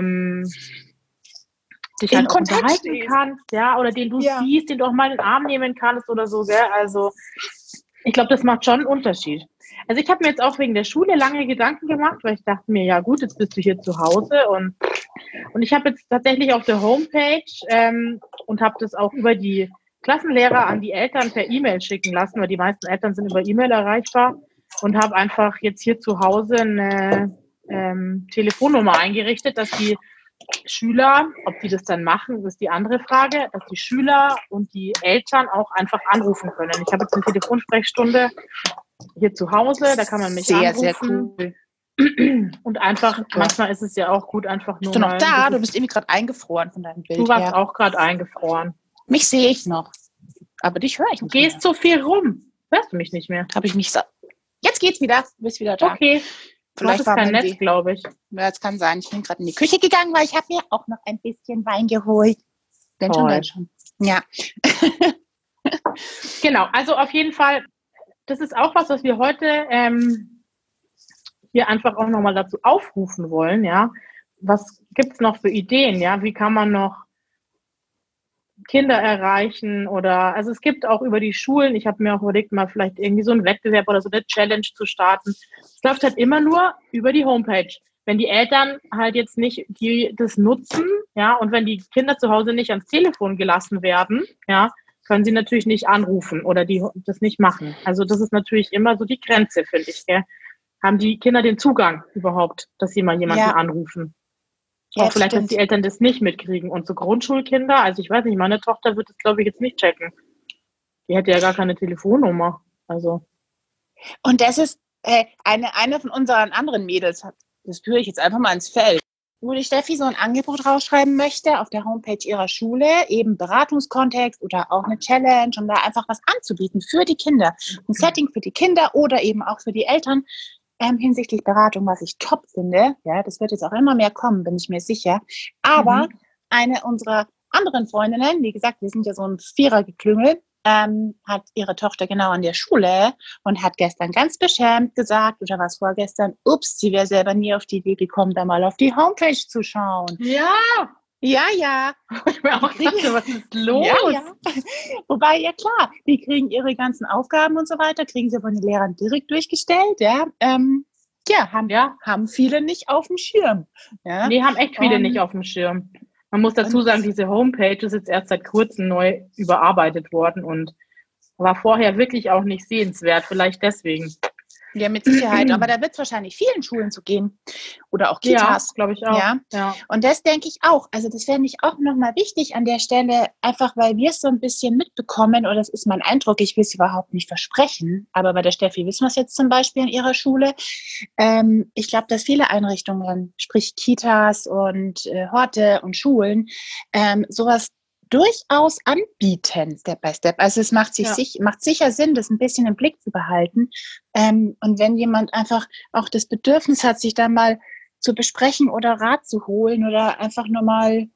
[SPEAKER 1] dich halt auch unterhalten kannst, ja, oder den du siehst, den du auch mal in den Arm nehmen kannst oder so, gell? Also ich glaube, das macht schon einen Unterschied. Also ich habe mir jetzt auch wegen der Schule lange Gedanken gemacht, weil ich dachte mir, ja gut, jetzt bist du hier zu Hause und ich habe jetzt tatsächlich auf der Homepage und habe das auch über die Klassenlehrer an die Eltern per E-Mail schicken lassen, weil die meisten Eltern sind über E-Mail erreichbar und habe einfach jetzt hier zu Hause eine Telefonnummer eingerichtet, dass die Schüler, ob die das dann machen, ist die andere Frage, dass die Schüler und die Eltern auch einfach anrufen können. Ich habe jetzt eine Telefonsprechstunde hier zu Hause, da kann man mich anrufen. Sehr cool. Und einfach, manchmal ist es ja auch gut, einfach nur.
[SPEAKER 2] Bist du noch da? Du bist irgendwie gerade eingefroren von deinem Bild.
[SPEAKER 1] Du warst auch gerade eingefroren.
[SPEAKER 2] Mich sehe ich noch. Aber dich höre ich nicht.
[SPEAKER 1] Du gehst so viel rum. Hörst du mich nicht mehr?
[SPEAKER 2] Habe ich mich so. Jetzt geht's wieder. Du bist wieder da.
[SPEAKER 1] Okay. Vielleicht war kein Netz, glaube ich.
[SPEAKER 2] Ja, das kann sein. Ich bin gerade in die Küche gegangen, weil ich habe mir auch noch ein bisschen Wein geholt. Wenn schon. Ja.
[SPEAKER 1] Genau, also auf jeden Fall, das ist auch was wir heute hier einfach auch nochmal dazu aufrufen wollen, ja. Was gibt's noch für Ideen, ja? Wie kann man noch Kinder erreichen also es gibt auch über die Schulen, ich habe mir auch überlegt, mal vielleicht irgendwie so einen Wettbewerb oder so eine Challenge zu starten. Es läuft halt immer nur über die Homepage. Wenn die Eltern halt jetzt nicht das nutzen, ja, und wenn die Kinder zu Hause nicht ans Telefon gelassen werden, ja, können sie natürlich nicht anrufen oder das nicht machen. Also das ist natürlich immer so die Grenze, finde ich, gell? Haben die Kinder den Zugang überhaupt, dass sie mal jemanden anrufen? Auch vielleicht, dass die Eltern das nicht mitkriegen. Und so Grundschulkinder, also ich weiß nicht, meine Tochter wird das, glaube ich, jetzt nicht checken. Die hätte ja gar keine Telefonnummer. Also.
[SPEAKER 2] Und das ist eine von unseren anderen Mädels, das führe ich jetzt einfach mal ins Feld, wo die Steffi so ein Angebot rausschreiben möchte auf der Homepage ihrer Schule, eben Beratungskontext oder auch eine Challenge, um da einfach was anzubieten für die Kinder. Ein Setting für die Kinder oder eben auch für die Eltern, hinsichtlich Beratung, was ich top finde. Ja, das wird jetzt auch immer mehr kommen, bin ich mir sicher. Aber eine unserer anderen Freundinnen, wie gesagt, wir sind ja so ein Vierergeklüngel, hat ihre Tochter genau an der Schule und hat gestern ganz beschämt gesagt, oder was vorgestern, ups, sie wäre selber nie auf die Idee gekommen, da mal auf die Homepage zu schauen.
[SPEAKER 1] Ja.
[SPEAKER 2] Ja.
[SPEAKER 1] Ich mir auch dachte, was ist los?
[SPEAKER 2] Ja. Wobei, ja klar, die kriegen ihre ganzen Aufgaben und so weiter, kriegen sie von den Lehrern direkt durchgestellt, ja. Haben viele nicht auf dem Schirm. Ja?
[SPEAKER 1] Nee, haben echt viele nicht auf dem Schirm. Man muss dazu sagen, diese Homepage ist jetzt erst seit kurzem neu überarbeitet worden und war vorher wirklich auch nicht sehenswert, vielleicht deswegen.
[SPEAKER 2] Ja, mit Sicherheit. Aber da wird es wahrscheinlich vielen Schulen zu gehen. Oder auch Kitas.
[SPEAKER 1] Ja, glaube ich auch.
[SPEAKER 2] Ja. Und das denke ich auch. Also das fände ich auch nochmal wichtig an der Stelle, einfach weil wir es so ein bisschen mitbekommen, oder das ist mein Eindruck, ich will es überhaupt nicht versprechen, aber bei der Steffi wissen wir es jetzt zum Beispiel in ihrer Schule. Ich glaube, dass viele Einrichtungen, sprich Kitas und Horte und Schulen, sowas durchaus anbieten, Step by Step. Also es macht sicher Sinn, das ein bisschen im Blick zu behalten. Und wenn jemand einfach auch das Bedürfnis hat, sich da mal zu besprechen oder Rat zu holen oder einfach nur mal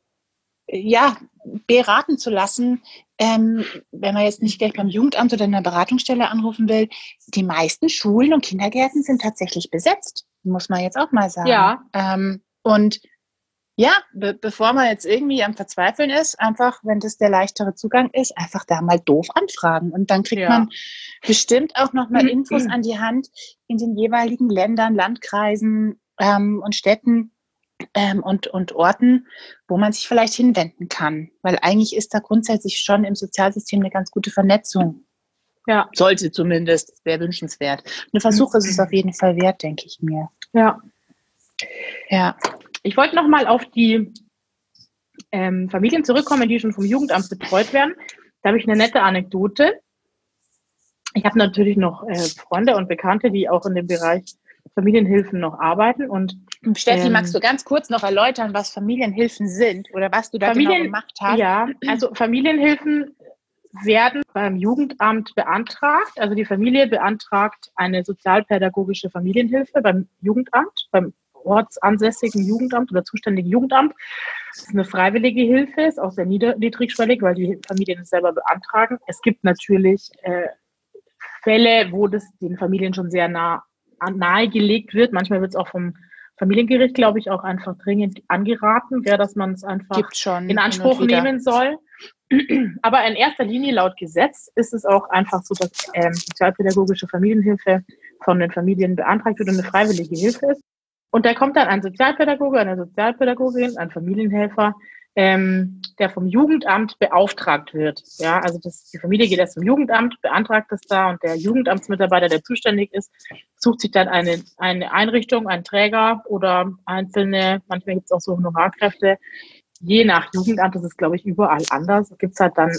[SPEAKER 2] beraten zu lassen, wenn man jetzt nicht gleich beim Jugendamt oder in einer Beratungsstelle anrufen will, die meisten Schulen und Kindergärten sind tatsächlich besetzt, muss man jetzt auch mal sagen.
[SPEAKER 1] Ja.
[SPEAKER 2] Ja, bevor man jetzt irgendwie am Verzweifeln ist, einfach, wenn das der leichtere Zugang ist, einfach da mal doof anfragen. Und dann kriegt man bestimmt auch nochmal Infos an die Hand in den jeweiligen Ländern, Landkreisen und Städten und Orten, wo man sich vielleicht hinwenden kann. Weil eigentlich ist da grundsätzlich schon im Sozialsystem eine ganz gute Vernetzung.
[SPEAKER 1] Ja.
[SPEAKER 2] Sollte zumindest, wäre wünschenswert. Ein Versuch ist es auf jeden Fall wert, denke ich mir.
[SPEAKER 1] Ja.
[SPEAKER 2] Ja.
[SPEAKER 1] Ich wollte noch mal auf die Familien zurückkommen, die schon vom Jugendamt betreut werden. Da habe ich eine nette Anekdote. Ich habe natürlich noch Freunde und Bekannte, die auch in dem Bereich Familienhilfen noch arbeiten. Und
[SPEAKER 2] Steffi, magst du ganz kurz noch erläutern, was Familienhilfen sind oder was du da genau gemacht hast?
[SPEAKER 1] Ja, also Familienhilfen werden beim Jugendamt beantragt. Also die Familie beantragt eine sozialpädagogische Familienhilfe beim Jugendamt, beim ortsansässigen Jugendamt oder zuständigen Jugendamt. Das ist eine freiwillige Hilfe, ist auch sehr niedrigschwellig, weil die Familien es selber beantragen. Es gibt natürlich Fälle, wo das den Familien schon sehr nahegelegt wird. Manchmal wird es auch vom Familiengericht, glaube ich, auch einfach dringend angeraten, dass man es einfach in Anspruch nehmen soll. Aber in erster Linie laut Gesetz ist es auch einfach so, dass sozialpädagogische Familienhilfe von den Familien beantragt wird und eine freiwillige Hilfe ist. Und da kommt dann ein Sozialpädagoge, eine Sozialpädagogin, ein Familienhelfer, der vom Jugendamt beauftragt wird. Ja, also die Familie geht erst zum Jugendamt, beantragt das da und der Jugendamtsmitarbeiter, der zuständig ist, sucht sich dann eine Einrichtung, einen Träger oder einzelne, manchmal gibt es auch so Honorarkräfte. Je nach Jugendamt, das ist, glaube ich, überall anders, gibt es halt dann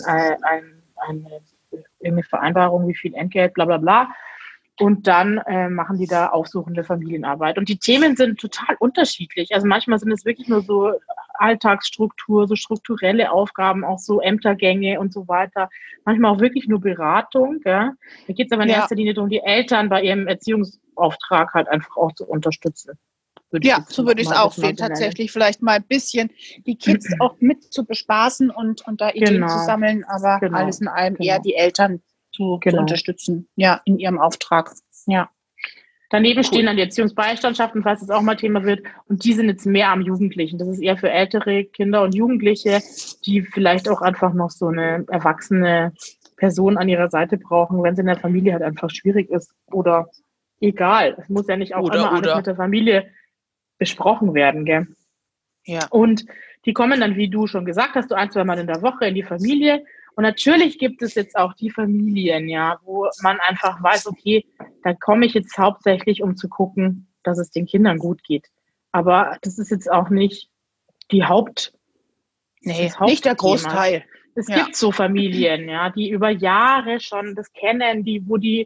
[SPEAKER 1] eine Vereinbarung, wie viel Entgelt, bla bla bla. Und dann machen die da aufsuchende Familienarbeit. Und die Themen sind total unterschiedlich. Also manchmal sind es wirklich nur so Alltagsstruktur, so strukturelle Aufgaben, auch so Ämtergänge und so weiter. Manchmal auch wirklich nur Beratung. Gell? Da geht es aber in erster Linie darum, die Eltern bei ihrem Erziehungsauftrag halt einfach auch zu unterstützen.
[SPEAKER 2] Ja, so würde ich es auch sehen. Tatsächlich vielleicht mal ein bisschen die Kids auch mit zu bespaßen und da Ideen zu sammeln, aber alles in allem eher die Eltern zu unterstützen, ja, in ihrem Auftrag. Ja.
[SPEAKER 1] Daneben stehen dann die Erziehungsbeistandschaften, falls es auch mal Thema wird. Und die sind jetzt mehr am Jugendlichen. Das ist eher für ältere Kinder und Jugendliche, die vielleicht auch einfach noch so eine erwachsene Person an ihrer Seite brauchen, wenn es in der Familie halt einfach schwierig ist. Oder egal. Es muss ja nicht auch immer alles mit der Familie besprochen werden, gell?
[SPEAKER 2] Ja.
[SPEAKER 1] Und die kommen dann, wie du schon gesagt hast, so 1-2 Mal in der Woche in die Familie. Und natürlich gibt es jetzt auch die Familien, ja, wo man einfach weiß, okay, da komme ich jetzt hauptsächlich, um zu gucken, dass es den Kindern gut geht. Aber das ist jetzt auch nicht die
[SPEAKER 2] nicht der Großteil.
[SPEAKER 1] Es gibt so Familien, ja, die über Jahre schon das kennen, wo die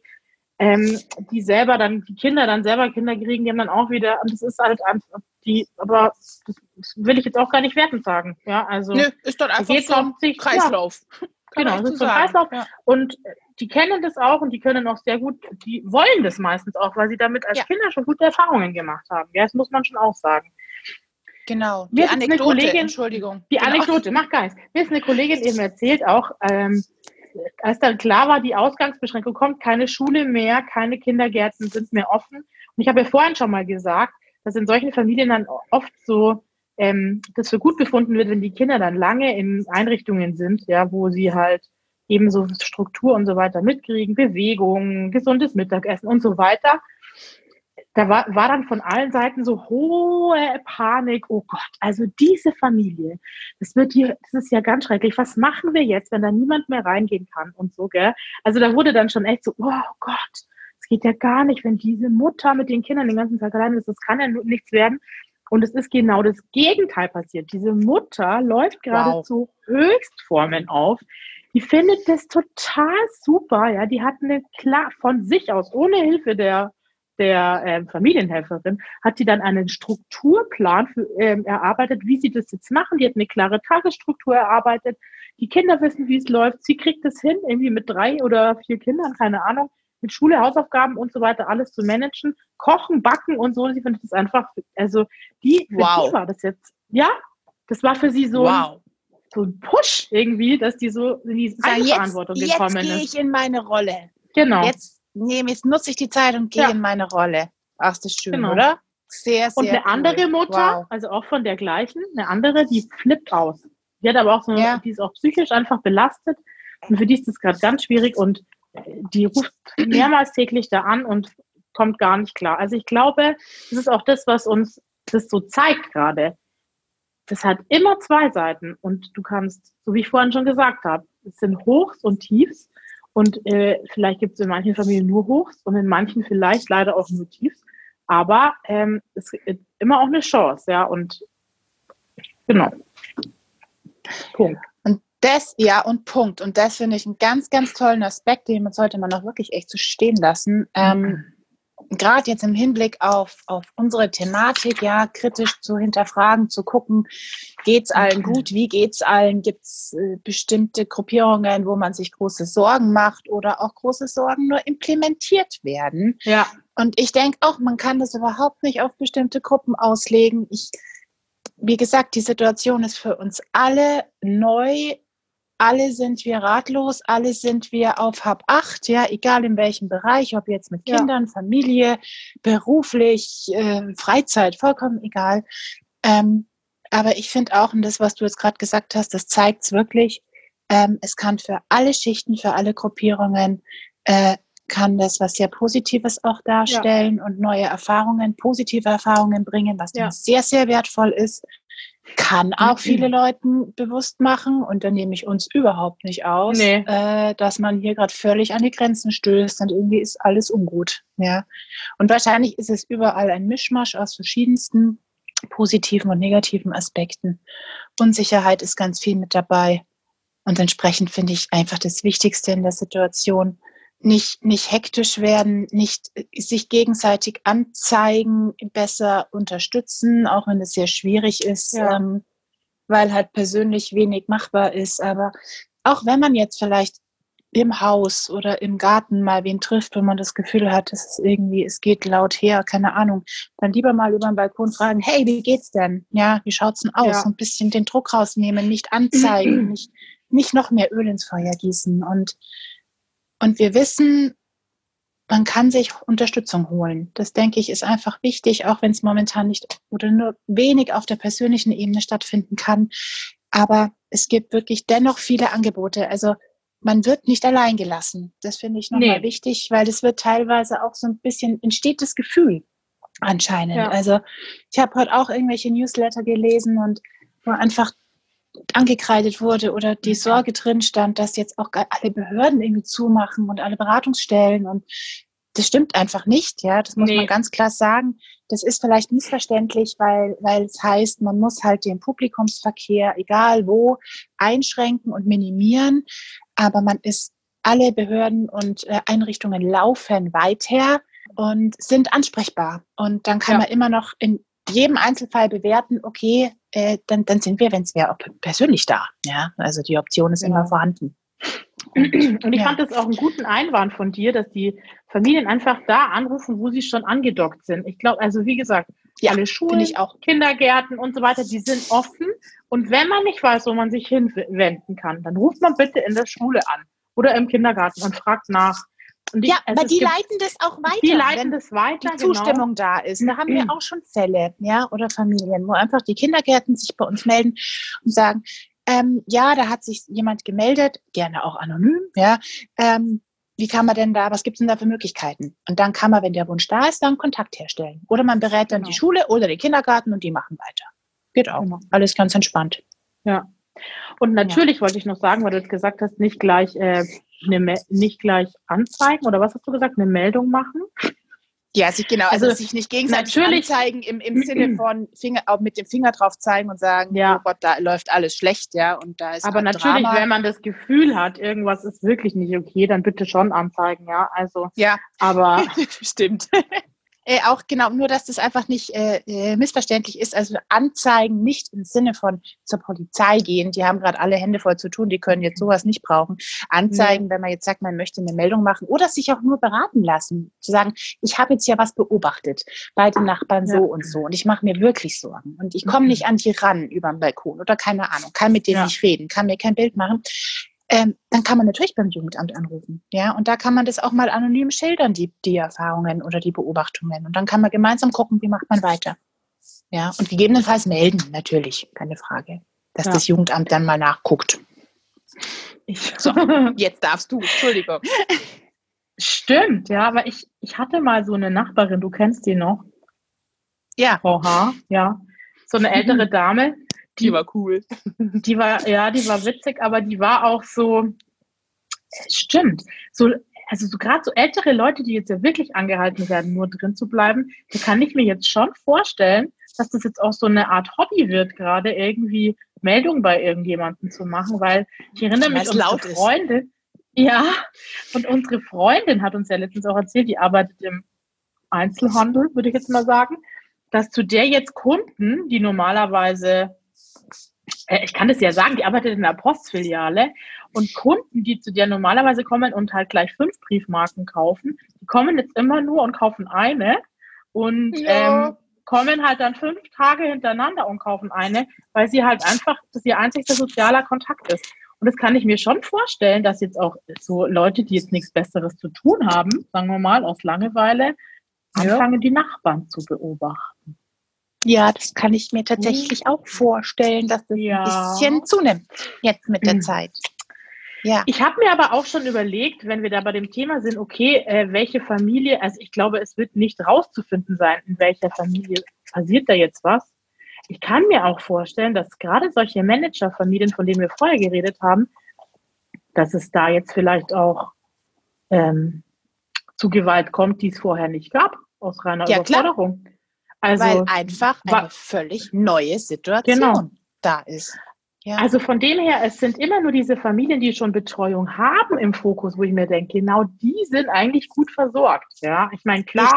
[SPEAKER 1] selber dann, die Kinder dann selber Kinder kriegen, die haben dann auch wieder, und das ist halt einfach aber das will ich jetzt auch gar nicht wertend sagen, ja, also.
[SPEAKER 2] Nö, ist dann einfach so ein Kreislauf.
[SPEAKER 1] Ja, genau, das ist so ein Kreislauf. Ja. Und die kennen das auch und die können auch sehr gut, die wollen das meistens auch, weil sie damit als Kinder schon gute Erfahrungen gemacht haben. Ja, das muss man schon auch sagen.
[SPEAKER 2] Genau, die Anekdote, Entschuldigung.
[SPEAKER 1] Die Anekdote, macht gar nichts. Mir ist eine Kollegin eben erzählt auch, als dann klar war, die Ausgangsbeschränkung kommt, keine Schule mehr, keine Kindergärten sind mehr offen. Und ich habe ja vorhin schon mal gesagt, dass in solchen Familien dann oft so das für gut befunden wird, wenn die Kinder dann lange in Einrichtungen sind, ja, wo sie halt eben so Struktur und so weiter mitkriegen, Bewegung, gesundes Mittagessen und so weiter. Da war dann von allen Seiten so hohe Panik. Oh Gott, also diese Familie, das ist ja ganz schrecklich. Was machen wir jetzt, wenn da niemand mehr reingehen kann und so, gell? Also da wurde dann schon echt so, oh Gott, das geht ja gar nicht, wenn diese Mutter mit den Kindern den ganzen Tag allein ist, das kann ja nichts werden. Und es ist genau das Gegenteil passiert. Diese Mutter läuft gerade zu Höchstformen auf. Die findet das total super. Ja, die hat von sich aus, ohne Hilfe der Familienhelferin, hat die dann einen Strukturplan erarbeitet, wie sie das jetzt machen. Die hat eine klare Tagesstruktur erarbeitet. Die Kinder wissen, wie es läuft. Sie kriegt es hin, irgendwie mit 3 oder 4 Kindern, keine Ahnung, mit Schule, Hausaufgaben und so weiter, alles zu managen, kochen, backen und so. Sie findet das einfach, also die war das jetzt, ja, das war für sie so ein Push irgendwie, dass die so in diese Eigenverantwortung gekommen ist.
[SPEAKER 2] Jetzt gehe ich in meine Rolle.
[SPEAKER 1] Genau.
[SPEAKER 2] Jetzt nutze ich die Zeit und gehe in meine Rolle. Ach, das ist schön, oder? Sehr,
[SPEAKER 1] Und
[SPEAKER 2] sehr
[SPEAKER 1] eine andere
[SPEAKER 2] cool.
[SPEAKER 1] Mutter,
[SPEAKER 2] Wow.
[SPEAKER 1] also auch von der gleichen, eine andere, die flippt aus. Die hat aber auch so,
[SPEAKER 2] Ja.
[SPEAKER 1] die ist auch psychisch einfach belastet. Und für die ist das gerade ganz schwierig und die ruft mehrmals täglich da an und kommt gar nicht klar. Also ich glaube, das ist auch das, was uns das so zeigt gerade. Das hat immer zwei Seiten und du kannst, so wie ich vorhin schon gesagt habe, es sind Hochs und Tiefs und vielleicht gibt es in manchen Familien nur Hochs und in manchen vielleicht leider auch nur Tiefs, aber es ist immer auch eine Chance, ja, und genau. Punkt.
[SPEAKER 2] Und das, ja, und Punkt. Und das finde ich einen ganz, ganz tollen Aspekt, den sollte man auch wirklich echt so stehen lassen. Gerade jetzt im Hinblick auf unsere Thematik, ja, kritisch zu hinterfragen, zu gucken, geht's allen gut, wie geht's allen, gibt's bestimmte Gruppierungen, wo man sich große Sorgen macht oder auch große Sorgen nur implementiert werden.
[SPEAKER 1] Ja.
[SPEAKER 2] Und ich denke auch, man kann das überhaupt nicht auf bestimmte Gruppen auslegen. Wie gesagt, die Situation ist für uns alle neu. Alle sind wir ratlos, alle sind wir auf Hab 8, ja, egal in welchem Bereich, ob jetzt mit Kindern, Familie, beruflich, Freizeit, vollkommen egal. Aber ich finde auch, und das, was du jetzt gerade gesagt hast, das zeigt es wirklich, es kann für alle Schichten, für alle Gruppierungen, kann das was sehr Positives auch darstellen und neue Erfahrungen, positive Erfahrungen bringen, was dann sehr, sehr wertvoll ist. Kann auch viele Leuten bewusst machen, und da nehme ich uns überhaupt nicht aus, dass man hier gerade völlig an die Grenzen stößt und irgendwie ist alles ungut. Ja. Und wahrscheinlich ist es überall ein Mischmasch aus verschiedensten positiven und negativen Aspekten. Unsicherheit ist ganz viel mit dabei. Und entsprechend finde ich einfach das Wichtigste in der Situation, nicht hektisch werden, nicht sich gegenseitig anzeigen, besser unterstützen, auch wenn es sehr schwierig ist, weil halt persönlich wenig machbar ist. Aber auch wenn man jetzt vielleicht im Haus oder im Garten mal wen trifft, wo man das Gefühl hat, es ist irgendwie, es geht laut her, keine Ahnung, dann lieber mal über den Balkon fragen, hey, wie geht's denn? Ja, wie schaut's denn aus? So ein bisschen den Druck rausnehmen, nicht anzeigen, nicht noch mehr Öl ins Feuer gießen. Und wir wissen, man kann sich Unterstützung holen. Das, denke ich, ist einfach wichtig, auch wenn es momentan nicht oder nur wenig auf der persönlichen Ebene stattfinden kann. Aber es gibt wirklich dennoch viele Angebote. Also man wird nicht allein gelassen. Das finde ich nochmal wichtig, weil es wird teilweise auch so ein bisschen, entsteht das Gefühl anscheinend. Ja. Also ich habe heute auch irgendwelche Newsletter gelesen und wo einfach angekreidet wurde oder die Sorge drin stand, dass jetzt auch alle Behörden irgendwie zumachen und alle Beratungsstellen, und das stimmt einfach nicht, ja, das muss man ganz klar sagen. Das ist vielleicht missverständlich, weil es heißt, man muss halt den Publikumsverkehr, egal wo, einschränken und minimieren, aber alle Behörden und Einrichtungen laufen weiter und sind ansprechbar, und dann kann man immer noch in jedem Einzelfall bewerten, okay, dann sind wir, wenn es wäre, auch persönlich da. Ja, also die Option ist immer vorhanden.
[SPEAKER 1] Und ich fand das auch einen guten Einwand von dir, dass die Familien einfach da anrufen, wo sie schon angedockt sind. Ich glaube, also wie gesagt, alle Schulen, Kindergärten und so weiter, die sind offen. Und wenn man nicht weiß, wo man sich hinwenden kann, dann ruft man bitte in der Schule an oder im Kindergarten und fragt nach.
[SPEAKER 2] Aber die leiten das auch weiter.
[SPEAKER 1] Die leiten das weiter,
[SPEAKER 2] die Zustimmung da ist. Da haben wir auch schon Fälle, ja, oder Familien, wo einfach die Kindergärten sich bei uns melden und sagen, da hat sich jemand gemeldet, gerne auch anonym, ja, wie kann man denn da, was gibt es denn da für Möglichkeiten? Und dann kann man, wenn der Wunsch da ist, dann Kontakt herstellen. Oder man berät dann die Schule oder den Kindergarten und die machen weiter. Geht auch. Alles ganz entspannt.
[SPEAKER 1] Ja. Und natürlich wollte ich noch sagen, weil du jetzt gesagt hast, nicht gleich anzeigen, oder was hast du gesagt, eine Meldung machen?
[SPEAKER 2] Ja, also sich nicht gegenseitig anzeigen im Sinne von auch mit dem Finger drauf zeigen und sagen, oh Gott, da läuft alles schlecht, ja, und da ist
[SPEAKER 1] aber natürlich, Drama. Wenn man das Gefühl hat, irgendwas ist wirklich nicht okay, dann bitte schon anzeigen, ja, also.
[SPEAKER 2] Ja,
[SPEAKER 1] aber
[SPEAKER 2] stimmt. Auch genau, nur dass das einfach nicht missverständlich ist. Also anzeigen nicht im Sinne von zur Polizei gehen, die haben gerade alle Hände voll zu tun, die können jetzt sowas nicht brauchen. Anzeigen, wenn man jetzt sagt, man möchte eine Meldung machen oder sich auch nur beraten lassen. Zu sagen, ich habe jetzt ja was beobachtet bei den Nachbarn so und so, und ich mache mir wirklich Sorgen und ich komme nicht an die ran über den Balkon oder keine Ahnung, kann mit denen nicht reden, kann mir kein Bild machen. dann kann man natürlich beim Jugendamt anrufen. Ja, und da kann man das auch mal anonym schildern, die Erfahrungen oder die Beobachtungen. Und dann kann man gemeinsam gucken, wie macht man weiter. Ja, und gegebenenfalls melden, natürlich, keine Frage, dass das Jugendamt dann mal nachguckt. So, jetzt darfst du, Entschuldigung.
[SPEAKER 1] Stimmt, ja, aber ich hatte mal so eine Nachbarin, du kennst die noch?
[SPEAKER 2] Ja.
[SPEAKER 1] Frau H., ja. So eine ältere Dame.
[SPEAKER 2] Die war cool.
[SPEAKER 1] Die war witzig, aber die war auch so, stimmt, so, also so gerade so ältere Leute, die jetzt ja wirklich angehalten werden, nur drin zu bleiben, da kann ich mir jetzt schon vorstellen, dass das jetzt auch so eine Art Hobby wird, gerade irgendwie Meldungen bei irgendjemandem zu machen, weil ich erinnere mich, unsere Freundin, und unsere Freundin hat uns ja letztens auch erzählt, die arbeitet im Einzelhandel, würde ich jetzt mal sagen, dass zu der jetzt Kunden, die normalerweise, ich kann das ja sagen, die arbeitet in der Postfiliale und Kunden, die zu der normalerweise kommen und halt gleich 5 Briefmarken kaufen, die kommen jetzt immer nur und kaufen eine und kommen halt dann 5 Tage hintereinander und kaufen eine, weil sie halt einfach, das ihr einzigster sozialer Kontakt ist. Und das kann ich mir schon vorstellen, dass jetzt auch so Leute, die jetzt nichts Besseres zu tun haben, sagen wir mal, aus Langeweile, anfangen, die Nachbarn zu beobachten.
[SPEAKER 2] Ja, das kann ich mir tatsächlich auch vorstellen, dass das ein bisschen zunimmt jetzt mit der Zeit. Ja.
[SPEAKER 1] Ich habe mir aber auch schon überlegt, wenn wir da bei dem Thema sind, okay, welche Familie, also ich glaube, es wird nicht rauszufinden sein, in welcher Familie passiert da jetzt was. Ich kann mir auch vorstellen, dass gerade solche Managerfamilien, von denen wir vorher geredet haben, dass es da jetzt vielleicht auch zu Gewalt kommt, die es vorher nicht gab, aus reiner Überforderung.
[SPEAKER 2] Klar. Also, weil einfach eine völlig neue Situation da ist. Ja.
[SPEAKER 1] Also von dem her, es sind immer nur diese Familien, die schon Betreuung haben im Fokus, wo ich mir denke, genau die sind eigentlich gut versorgt. Ja, ich meine, klar,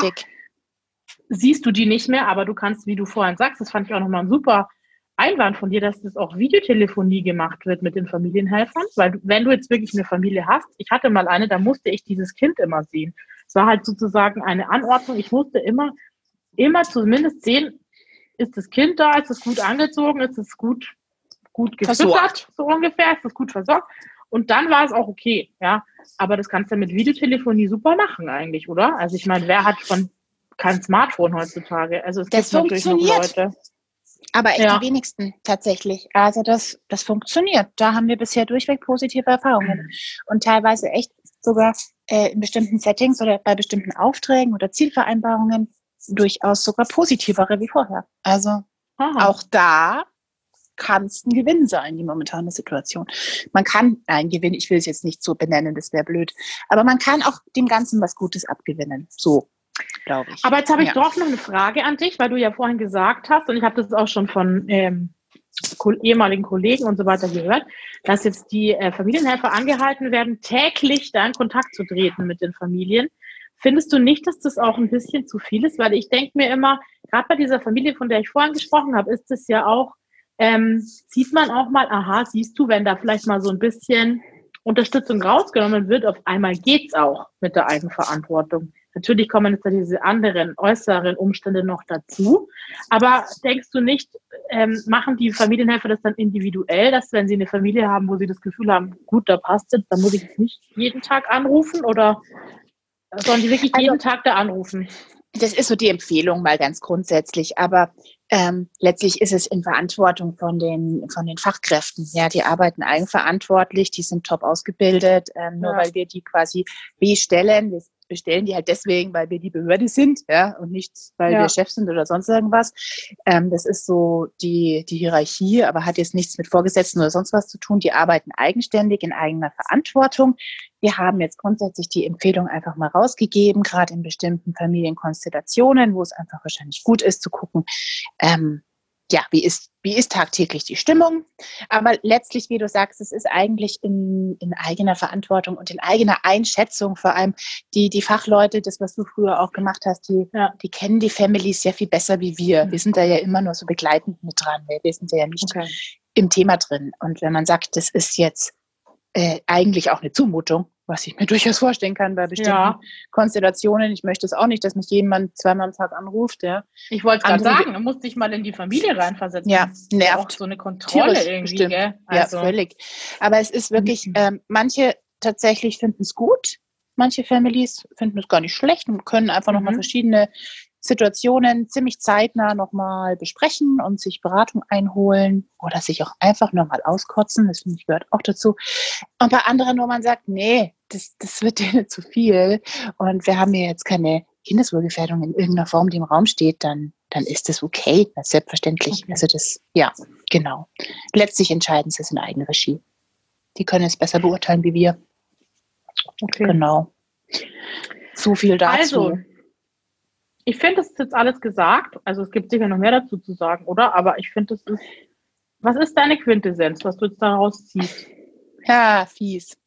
[SPEAKER 1] siehst du die nicht mehr, aber du kannst, wie du vorhin sagst, das fand ich auch nochmal ein super Einwand von dir, dass das auch Videotelefonie gemacht wird mit den Familienhelfern, weil wenn du jetzt wirklich eine Familie hast, ich hatte mal eine, da musste ich dieses Kind immer sehen. Es war halt sozusagen eine Anordnung, ich musste immer zumindest sehen, ist das Kind da, ist es gut angezogen, ist es gut gefüttert, so ungefähr, ist es gut versorgt. Und dann war es auch okay, ja. Aber das kannst du mit Videotelefonie super machen eigentlich, oder? Also ich meine, wer hat schon kein Smartphone heutzutage? Also es gibt natürlich noch Leute.
[SPEAKER 2] Aber echt die wenigsten tatsächlich. Also das funktioniert. Da haben wir bisher durchweg positive Erfahrungen. Und teilweise echt sogar in bestimmten Settings oder bei bestimmten Aufträgen oder Zielvereinbarungen durchaus sogar positivere wie vorher. Also auch da kann es ein Gewinn sein, die momentane Situation. Man kann einen Gewinn, ich will es jetzt nicht so benennen, das wäre blöd, aber man kann auch dem Ganzen was Gutes abgewinnen. So, glaube ich.
[SPEAKER 1] Aber jetzt habe ich doch noch eine Frage an dich, weil du ja vorhin gesagt hast, und ich habe das auch schon von ehemaligen Kollegen und so weiter gehört, dass jetzt die Familienhelfer angehalten werden, täglich da in Kontakt zu treten mit den Familien. Findest du nicht, dass das auch ein bisschen zu viel ist? Weil ich denke mir immer, gerade bei dieser Familie, von der ich vorhin gesprochen habe, ist es ja auch, sieht man auch mal, siehst du, wenn da vielleicht mal so ein bisschen Unterstützung rausgenommen wird, auf einmal geht's auch mit der Eigenverantwortung. Natürlich kommen jetzt da diese anderen äußeren Umstände noch dazu. Aber denkst du nicht, machen die Familienhelfer das dann individuell, dass wenn sie eine Familie haben, wo sie das Gefühl haben, gut, da passt es, dann muss ich jetzt nicht jeden Tag anrufen, oder sollen die wirklich jeden Tag da anrufen?
[SPEAKER 2] Das ist so die Empfehlung mal ganz grundsätzlich, aber letztlich ist es in Verantwortung von den Fachkräften. Ja, die arbeiten eigenverantwortlich, die sind top ausgebildet, nur weil wir die quasi bestellen. Wir bestellen die halt deswegen, weil wir die Behörde sind, ja, und nicht, weil wir Chef sind oder sonst irgendwas. Das ist so die Hierarchie, aber hat jetzt nichts mit Vorgesetzten oder sonst was zu tun. Die arbeiten eigenständig in eigener Verantwortung. Wir haben jetzt grundsätzlich die Empfehlung einfach mal rausgegeben, gerade in bestimmten Familienkonstellationen, wo es einfach wahrscheinlich gut ist zu gucken, wie ist tagtäglich die Stimmung. Aber letztlich, wie du sagst, es ist eigentlich in eigener Verantwortung und in eigener Einschätzung, vor allem die Fachleute, das, was du früher auch gemacht hast, die kennen die Families sehr viel besser wie wir. Wir sind da ja immer nur so begleitend mit dran. Wir sind ja nicht im Thema drin. Und wenn man sagt, das ist jetzt eigentlich auch eine Zumutung, was ich mir durchaus vorstellen kann bei bestimmten Konstellationen. Ich möchte es auch nicht, dass mich jemand zweimal am Tag anruft. Ja.
[SPEAKER 1] Ich wollte es gerade sagen, du musst dich mal in die Familie reinversetzen.
[SPEAKER 2] Ja, nervt.
[SPEAKER 1] Auch so eine Kontrolle
[SPEAKER 2] tierisch
[SPEAKER 1] irgendwie,
[SPEAKER 2] bestimmt.
[SPEAKER 1] Gell?
[SPEAKER 2] Also. Ja, völlig. Aber es ist wirklich, manche tatsächlich finden es gut, manche Families finden es gar nicht schlecht und können einfach nochmal verschiedene Situationen ziemlich zeitnah nochmal besprechen und sich Beratung einholen oder sich auch einfach nochmal auskotzen. Das finde ich gehört auch dazu. Und bei anderen, wo man sagt, nee, das wird denen zu viel und wir haben hier jetzt keine Kindeswohlgefährdung in irgendeiner Form, die im Raum steht, dann ist das okay. Das ist selbstverständlich. Okay. Also das, ja, genau. Letztlich entscheiden sie es in Eigenregie. Die können es besser beurteilen wie wir. Okay. Genau. So viel dazu.
[SPEAKER 1] Also, ich finde, das ist jetzt alles gesagt. Also es gibt sicher noch mehr dazu zu sagen, oder? Aber ich finde, was ist deine Quintessenz, was du jetzt daraus ziehst?
[SPEAKER 2] Ja, fies.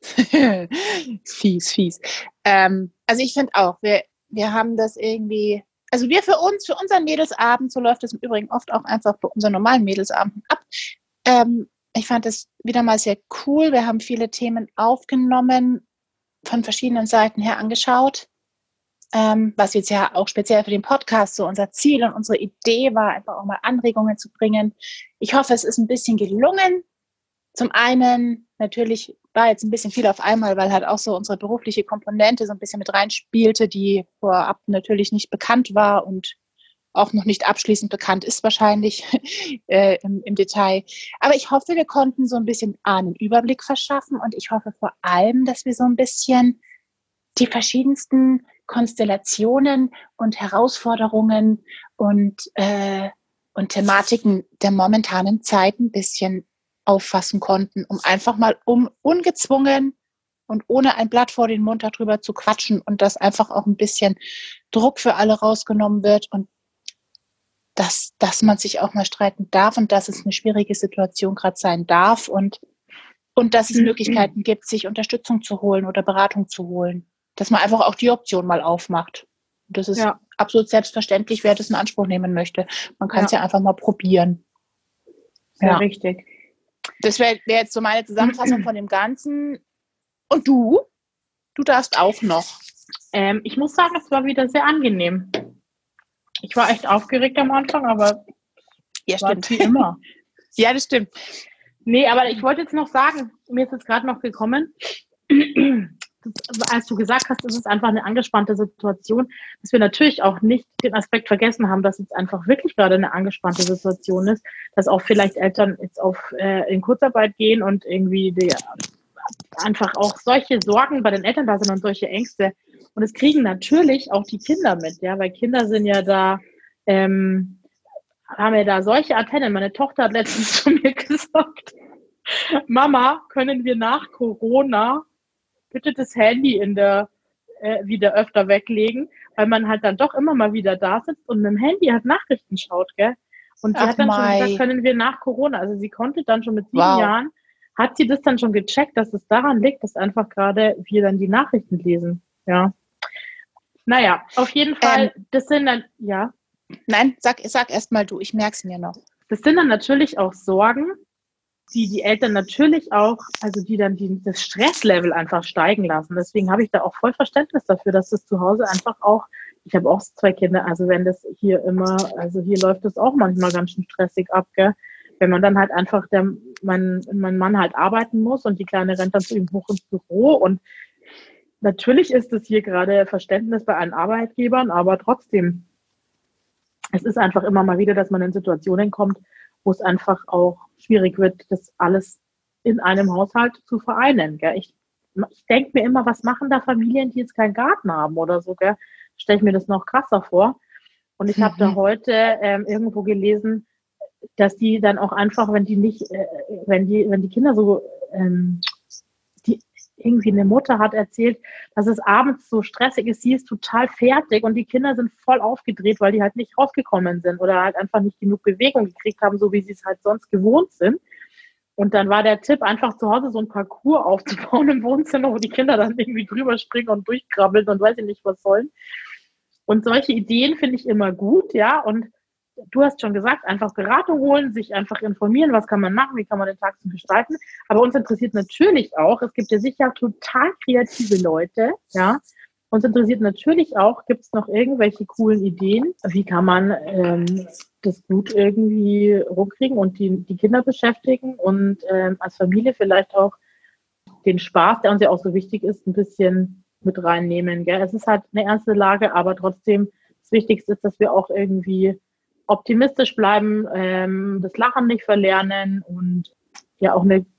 [SPEAKER 2] fies. Also ich finde auch, wir haben das irgendwie, also wir für unseren Mädelsabend, so läuft es im Übrigen oft auch einfach bei unseren normalen Mädelsabenden ab. Ich fand das wieder mal sehr cool. Wir haben viele Themen aufgenommen, von verschiedenen Seiten her angeschaut. Was jetzt ja auch speziell für den Podcast so unser Ziel und unsere Idee war, einfach auch mal Anregungen zu bringen. Ich hoffe, es ist ein bisschen gelungen. Zum einen, natürlich war jetzt ein bisschen viel auf einmal, weil halt auch so unsere berufliche Komponente so ein bisschen mit reinspielte, die vorab natürlich nicht bekannt war und auch noch nicht abschließend bekannt ist wahrscheinlich im Detail. Aber ich hoffe, wir konnten so ein bisschen einen Überblick verschaffen und ich hoffe vor allem, dass wir so ein bisschen die verschiedensten Konstellationen und Herausforderungen und Thematiken der momentanen Zeit ein bisschen auffassen konnten, um einfach mal ungezwungen und ohne ein Blatt vor den Mund darüber zu quatschen und dass einfach auch ein bisschen Druck für alle rausgenommen wird und dass man sich auch mal streiten darf und dass es eine schwierige Situation gerade sein darf und dass es Möglichkeiten gibt, sich Unterstützung zu holen oder Beratung zu holen. Dass man einfach auch die Option mal aufmacht. Und das ist absolut selbstverständlich, wer das in Anspruch nehmen möchte. Man kann es ja einfach mal probieren.
[SPEAKER 1] Sehr richtig.
[SPEAKER 2] Das wäre jetzt so meine Zusammenfassung von dem Ganzen. Und du? Du darfst auch noch.
[SPEAKER 1] Ich muss sagen, es war wieder sehr angenehm. Ich war echt aufgeregt am Anfang, aber
[SPEAKER 2] stimmt.
[SPEAKER 1] Wie immer.
[SPEAKER 2] Ja, das stimmt.
[SPEAKER 1] Nee, aber ich wollte jetzt noch sagen, mir ist jetzt gerade noch gekommen, als du gesagt hast, es ist einfach eine angespannte Situation, dass wir natürlich auch nicht den Aspekt vergessen haben, dass jetzt einfach wirklich gerade eine angespannte Situation ist, dass auch vielleicht Eltern jetzt in Kurzarbeit gehen und irgendwie einfach auch solche Sorgen bei den Eltern da sind und solche Ängste. Und es kriegen natürlich auch die Kinder mit, ja, weil Kinder sind ja da, haben ja da solche Antennen. Meine Tochter hat letztens zu mir gesagt, Mama, können wir nach Corona bitte das Handy wieder öfter weglegen, weil man halt dann doch immer mal wieder da sitzt und mit dem Handy halt Nachrichten schaut, gell? Und sie hat dann schon gesagt, können wir nach Corona, also sie konnte dann schon mit 7 Jahren, hat sie das dann schon gecheckt, dass es daran liegt, dass einfach gerade wir dann die Nachrichten lesen, ja. Naja, auf jeden Fall, das sind dann, ja.
[SPEAKER 2] Nein, sag erst mal du, ich merke es mir noch.
[SPEAKER 1] Das sind dann natürlich auch Sorgen, die Eltern natürlich auch, also die dann das Stresslevel einfach steigen lassen. Deswegen habe ich da auch voll Verständnis dafür, dass das zu Hause einfach auch, ich habe auch 2 Kinder, also wenn das hier hier läuft das auch manchmal ganz schön stressig ab, gell? Wenn man dann halt einfach, mein Mann halt arbeiten muss und die Kleine rennt dann zu ihm hoch ins Büro und natürlich ist es hier gerade Verständnis bei allen Arbeitgebern, aber trotzdem, es ist einfach immer mal wieder, dass man in Situationen kommt, wo es einfach auch schwierig wird, das alles in einem Haushalt zu vereinen. Gell? Ich denke mir immer, was machen da Familien, die jetzt keinen Garten haben oder so? Stelle ich mir das noch krasser vor. Und ich habe da heute irgendwo gelesen, dass die dann auch einfach, wenn die Kinder so, irgendwie eine Mutter hat erzählt, dass es abends so stressig ist, sie ist total fertig und die Kinder sind voll aufgedreht, weil die halt nicht rausgekommen sind oder halt einfach nicht genug Bewegung gekriegt haben, so wie sie es halt sonst gewohnt sind. Und dann war der Tipp, einfach zu Hause so ein Parcours aufzubauen im Wohnzimmer, wo die Kinder dann irgendwie drüber springen und durchkrabbeln und weiß ich nicht was sollen. Und solche Ideen finde ich immer gut, ja, und du hast schon gesagt, einfach Beratung holen, sich einfach informieren, was kann man machen, wie kann man den Tag so gestalten. Aber uns interessiert natürlich auch, es gibt ja sicher total kreative Leute, ja. Uns interessiert natürlich auch, gibt es noch irgendwelche coolen Ideen? Wie kann man das gut irgendwie rumkriegen und die Kinder beschäftigen und als Familie vielleicht auch den Spaß, der uns ja auch so wichtig ist, ein bisschen mit reinnehmen. Gell? Es ist halt eine ernste Lage, aber trotzdem das Wichtigste ist, dass wir auch irgendwie optimistisch bleiben, das Lachen nicht verlernen und ja auch eine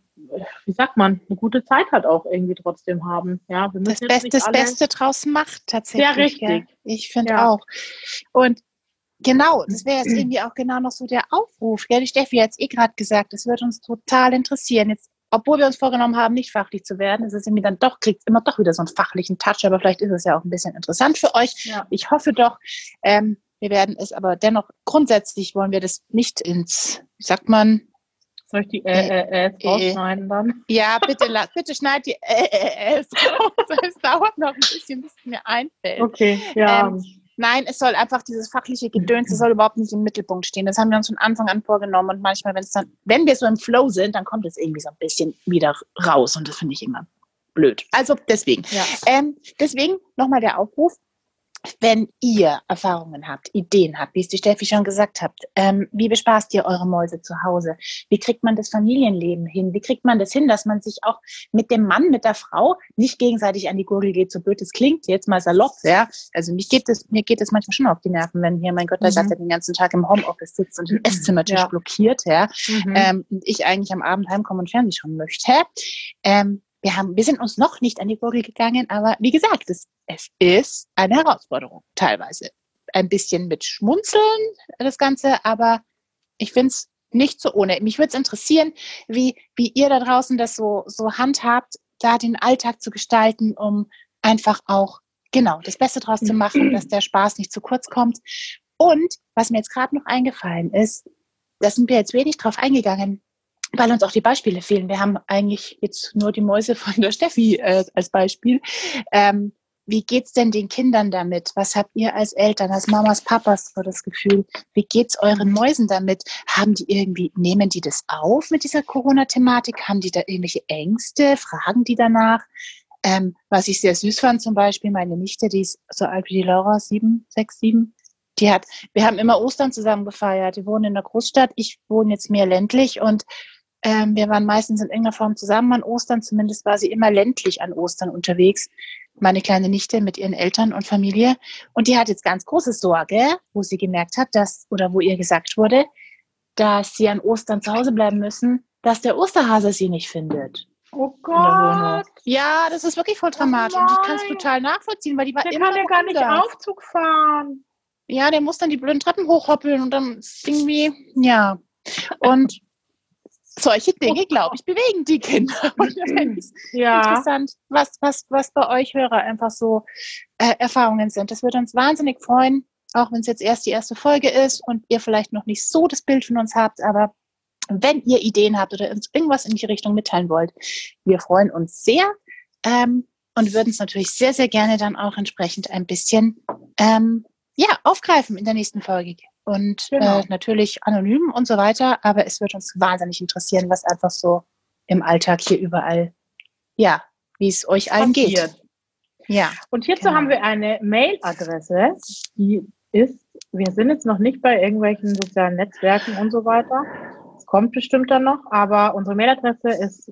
[SPEAKER 1] gute Zeit halt auch irgendwie trotzdem haben. Ja, wir müssen
[SPEAKER 2] das Beste draus macht tatsächlich.
[SPEAKER 1] Ja, richtig.
[SPEAKER 2] Gell? Ich finde auch. Und genau, das wäre jetzt irgendwie auch genau noch so der Aufruf. Ja, die Steffi hat es gerade gesagt, es wird uns total interessieren. Jetzt, obwohl wir uns vorgenommen haben, nicht fachlich zu werden, ist es irgendwie dann doch, kriegt es immer doch wieder so einen fachlichen Touch, aber vielleicht ist es ja auch ein bisschen interessant für euch. Ja. Ich hoffe doch. Wir werden es aber dennoch, grundsätzlich wollen wir das nicht ins, wie sagt man,
[SPEAKER 1] soll ich die rausschneiden dann?
[SPEAKER 2] Ja, bitte schneid die raus. Es dauert noch ein bisschen, bis es mir einfällt.
[SPEAKER 1] Okay, ja.
[SPEAKER 2] Nein, es soll einfach dieses fachliche Gedöns, das soll überhaupt nicht im Mittelpunkt stehen. Das haben wir uns von Anfang an vorgenommen und manchmal, wenn wir so im Flow sind, dann kommt es irgendwie so ein bisschen wieder raus und das finde ich immer blöd. Also deswegen. Ja. Deswegen nochmal der Aufruf. Wenn ihr Erfahrungen habt, Ideen habt, wie es die Steffi schon gesagt hat, wie bespaßt ihr eure Mäuse zu Hause? Wie kriegt man das Familienleben hin? Wie kriegt man das hin, dass man sich auch mit dem Mann, mit der Frau nicht gegenseitig an die Gurgel geht, so blöd es klingt, jetzt mal salopp, ja? Also mir geht es manchmal schon auf die Nerven, wenn hier, mein Gott, der Gatte den ganzen Tag im Homeoffice sitzt und den Esszimmertisch blockiert, ja? Und ich eigentlich am Abend heimkommen und Fernsehen schauen möchte. Wir sind uns noch nicht an die Gurgel gegangen, aber wie gesagt, es ist eine Herausforderung, teilweise. Ein bisschen mit Schmunzeln, das Ganze, aber ich finde es nicht so ohne. Mich würde es interessieren, wie ihr da draußen das so handhabt, da den Alltag zu gestalten, um einfach auch, genau, das Beste draus zu machen, dass der Spaß nicht zu kurz kommt. Und was mir jetzt gerade noch eingefallen ist, da sind wir jetzt wenig drauf eingegangen, weil uns auch die Beispiele fehlen. Wir haben eigentlich jetzt nur die Mäuse von der Steffi als Beispiel. Wie geht's denn den Kindern damit? Was habt ihr als Eltern, als Mamas, Papas so das Gefühl? Wie geht's euren Mäusen damit? Nehmen die das auf mit dieser Corona-Thematik? Haben die da irgendwelche Ängste? Fragen die danach? Was ich sehr süß fand, zum Beispiel meine Nichte, die ist so alt wie die Laura, 7. Wir haben immer Ostern zusammen gefeiert. Die wohnen in der Großstadt. Ich wohne jetzt mehr ländlich und wir waren meistens in irgendeiner Form zusammen an Ostern. Zumindest war sie immer ländlich an Ostern unterwegs. Meine kleine Nichte mit ihren Eltern und Familie. Und die hat jetzt ganz große Sorge, wo sie gemerkt hat, wo ihr gesagt wurde, dass sie an Ostern zu Hause bleiben müssen, dass der Osterhase sie nicht findet.
[SPEAKER 1] Oh Gott.
[SPEAKER 2] Ja, das ist wirklich voll dramatisch. Und ich kann es total nachvollziehen, weil die war immer
[SPEAKER 1] kann ja gar nicht Aufzug fahren.
[SPEAKER 2] Ja, der muss dann die blöden Treppen hochhoppeln und dann irgendwie, ja. Und solche Dinge, glaube ich, bewegen die Kinder. Und das finde ich interessant, was bei euch Hörer einfach so Erfahrungen sind. Das würde uns wahnsinnig freuen, auch wenn es jetzt erst die erste Folge ist und ihr vielleicht noch nicht so das Bild von uns habt, aber wenn ihr Ideen habt oder uns irgendwas in die Richtung mitteilen wollt, wir freuen uns sehr und würden es natürlich sehr, sehr gerne dann auch entsprechend ein bisschen aufgreifen in der nächsten Folge. Und natürlich anonym und so weiter, aber es wird uns wahnsinnig interessieren, was einfach so im Alltag hier überall, wie es euch allen geht.
[SPEAKER 1] Ja. Und hierzu haben wir eine Mailadresse, die ist, wir sind jetzt noch nicht bei irgendwelchen sozialen Netzwerken und so weiter. Es kommt bestimmt dann noch, aber unsere Mailadresse ist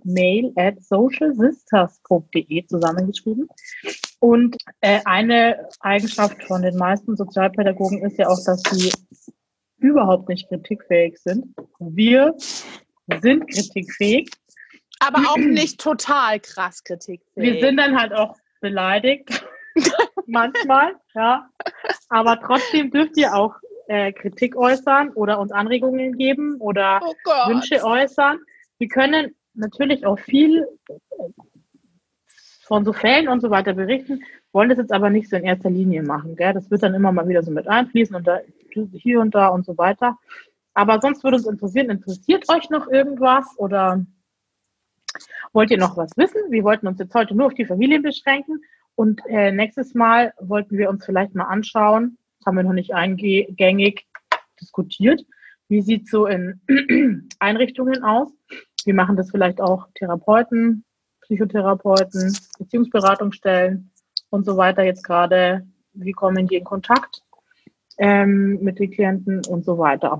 [SPEAKER 1] mail@socialsisters.de zusammengeschrieben. Und eine Eigenschaft von den meisten Sozialpädagogen ist ja auch, dass sie überhaupt nicht kritikfähig sind. Wir sind kritikfähig.
[SPEAKER 2] Aber auch nicht total krass kritikfähig.
[SPEAKER 1] Wir sind dann halt auch beleidigt. Manchmal, ja. Aber trotzdem dürft ihr auch Kritik äußern oder uns Anregungen geben oder Wünsche äußern. Wir können natürlich auch viel von so Fällen und so weiter berichten, wollen das jetzt aber nicht so in erster Linie machen. Gell? Das wird dann immer mal wieder so mit einfließen und da, hier und da und so weiter. Aber sonst würde uns interessiert euch noch irgendwas oder wollt ihr noch was wissen? Wir wollten uns jetzt heute nur auf die Familien beschränken und nächstes Mal wollten wir uns vielleicht mal anschauen, das haben wir noch nicht eingängig, diskutiert. Wie sieht es so in Einrichtungen aus? Wie machen das vielleicht auch Therapeuten, Psychotherapeuten, Beziehungsberatungsstellen und so weiter jetzt gerade? Wie kommen die in Kontakt mit den Klienten und so weiter?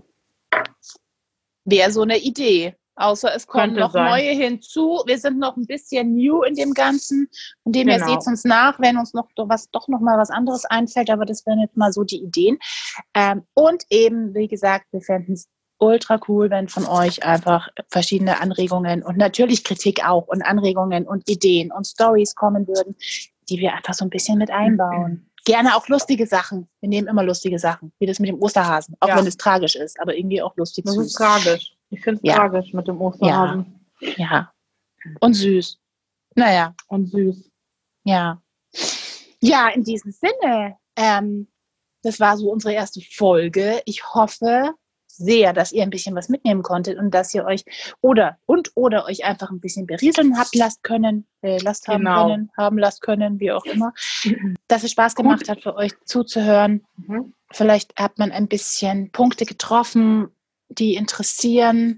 [SPEAKER 2] Wäre so eine Idee. Außer es kommen
[SPEAKER 1] Könnte
[SPEAKER 2] noch
[SPEAKER 1] sein.
[SPEAKER 2] neue hinzu. Wir sind noch ein bisschen new in dem Ganzen. Von dem her
[SPEAKER 1] Genau.
[SPEAKER 2] seht uns nach, wenn uns noch mal was anderes einfällt. Aber das wären jetzt mal so die Ideen. Und eben, wie gesagt, wir fänden es ultra cool, wenn von euch einfach verschiedene Anregungen und natürlich Kritik auch und Anregungen und Ideen und Stories kommen würden, die wir einfach so ein bisschen mit einbauen. Gerne auch lustige Sachen. Wir nehmen immer lustige Sachen, wie das mit dem Osterhasen. Auch wenn es tragisch ist, aber irgendwie auch lustig.
[SPEAKER 1] Das
[SPEAKER 2] süß.
[SPEAKER 1] ist tragisch. Ich finde es tragisch mit dem Osterhasen.
[SPEAKER 2] Ja. Und süß. Naja.
[SPEAKER 1] Und süß.
[SPEAKER 2] Ja. Ja, in diesem Sinne, das war so unsere erste Folge. Ich hoffe sehr, dass ihr ein bisschen was mitnehmen konntet und dass ihr euch oder euch einfach ein bisschen berieseln habt haben können, wie auch immer. Dass es Spaß gemacht hat, für euch zuzuhören. Vielleicht hat man ein bisschen Punkte getroffen, die interessieren.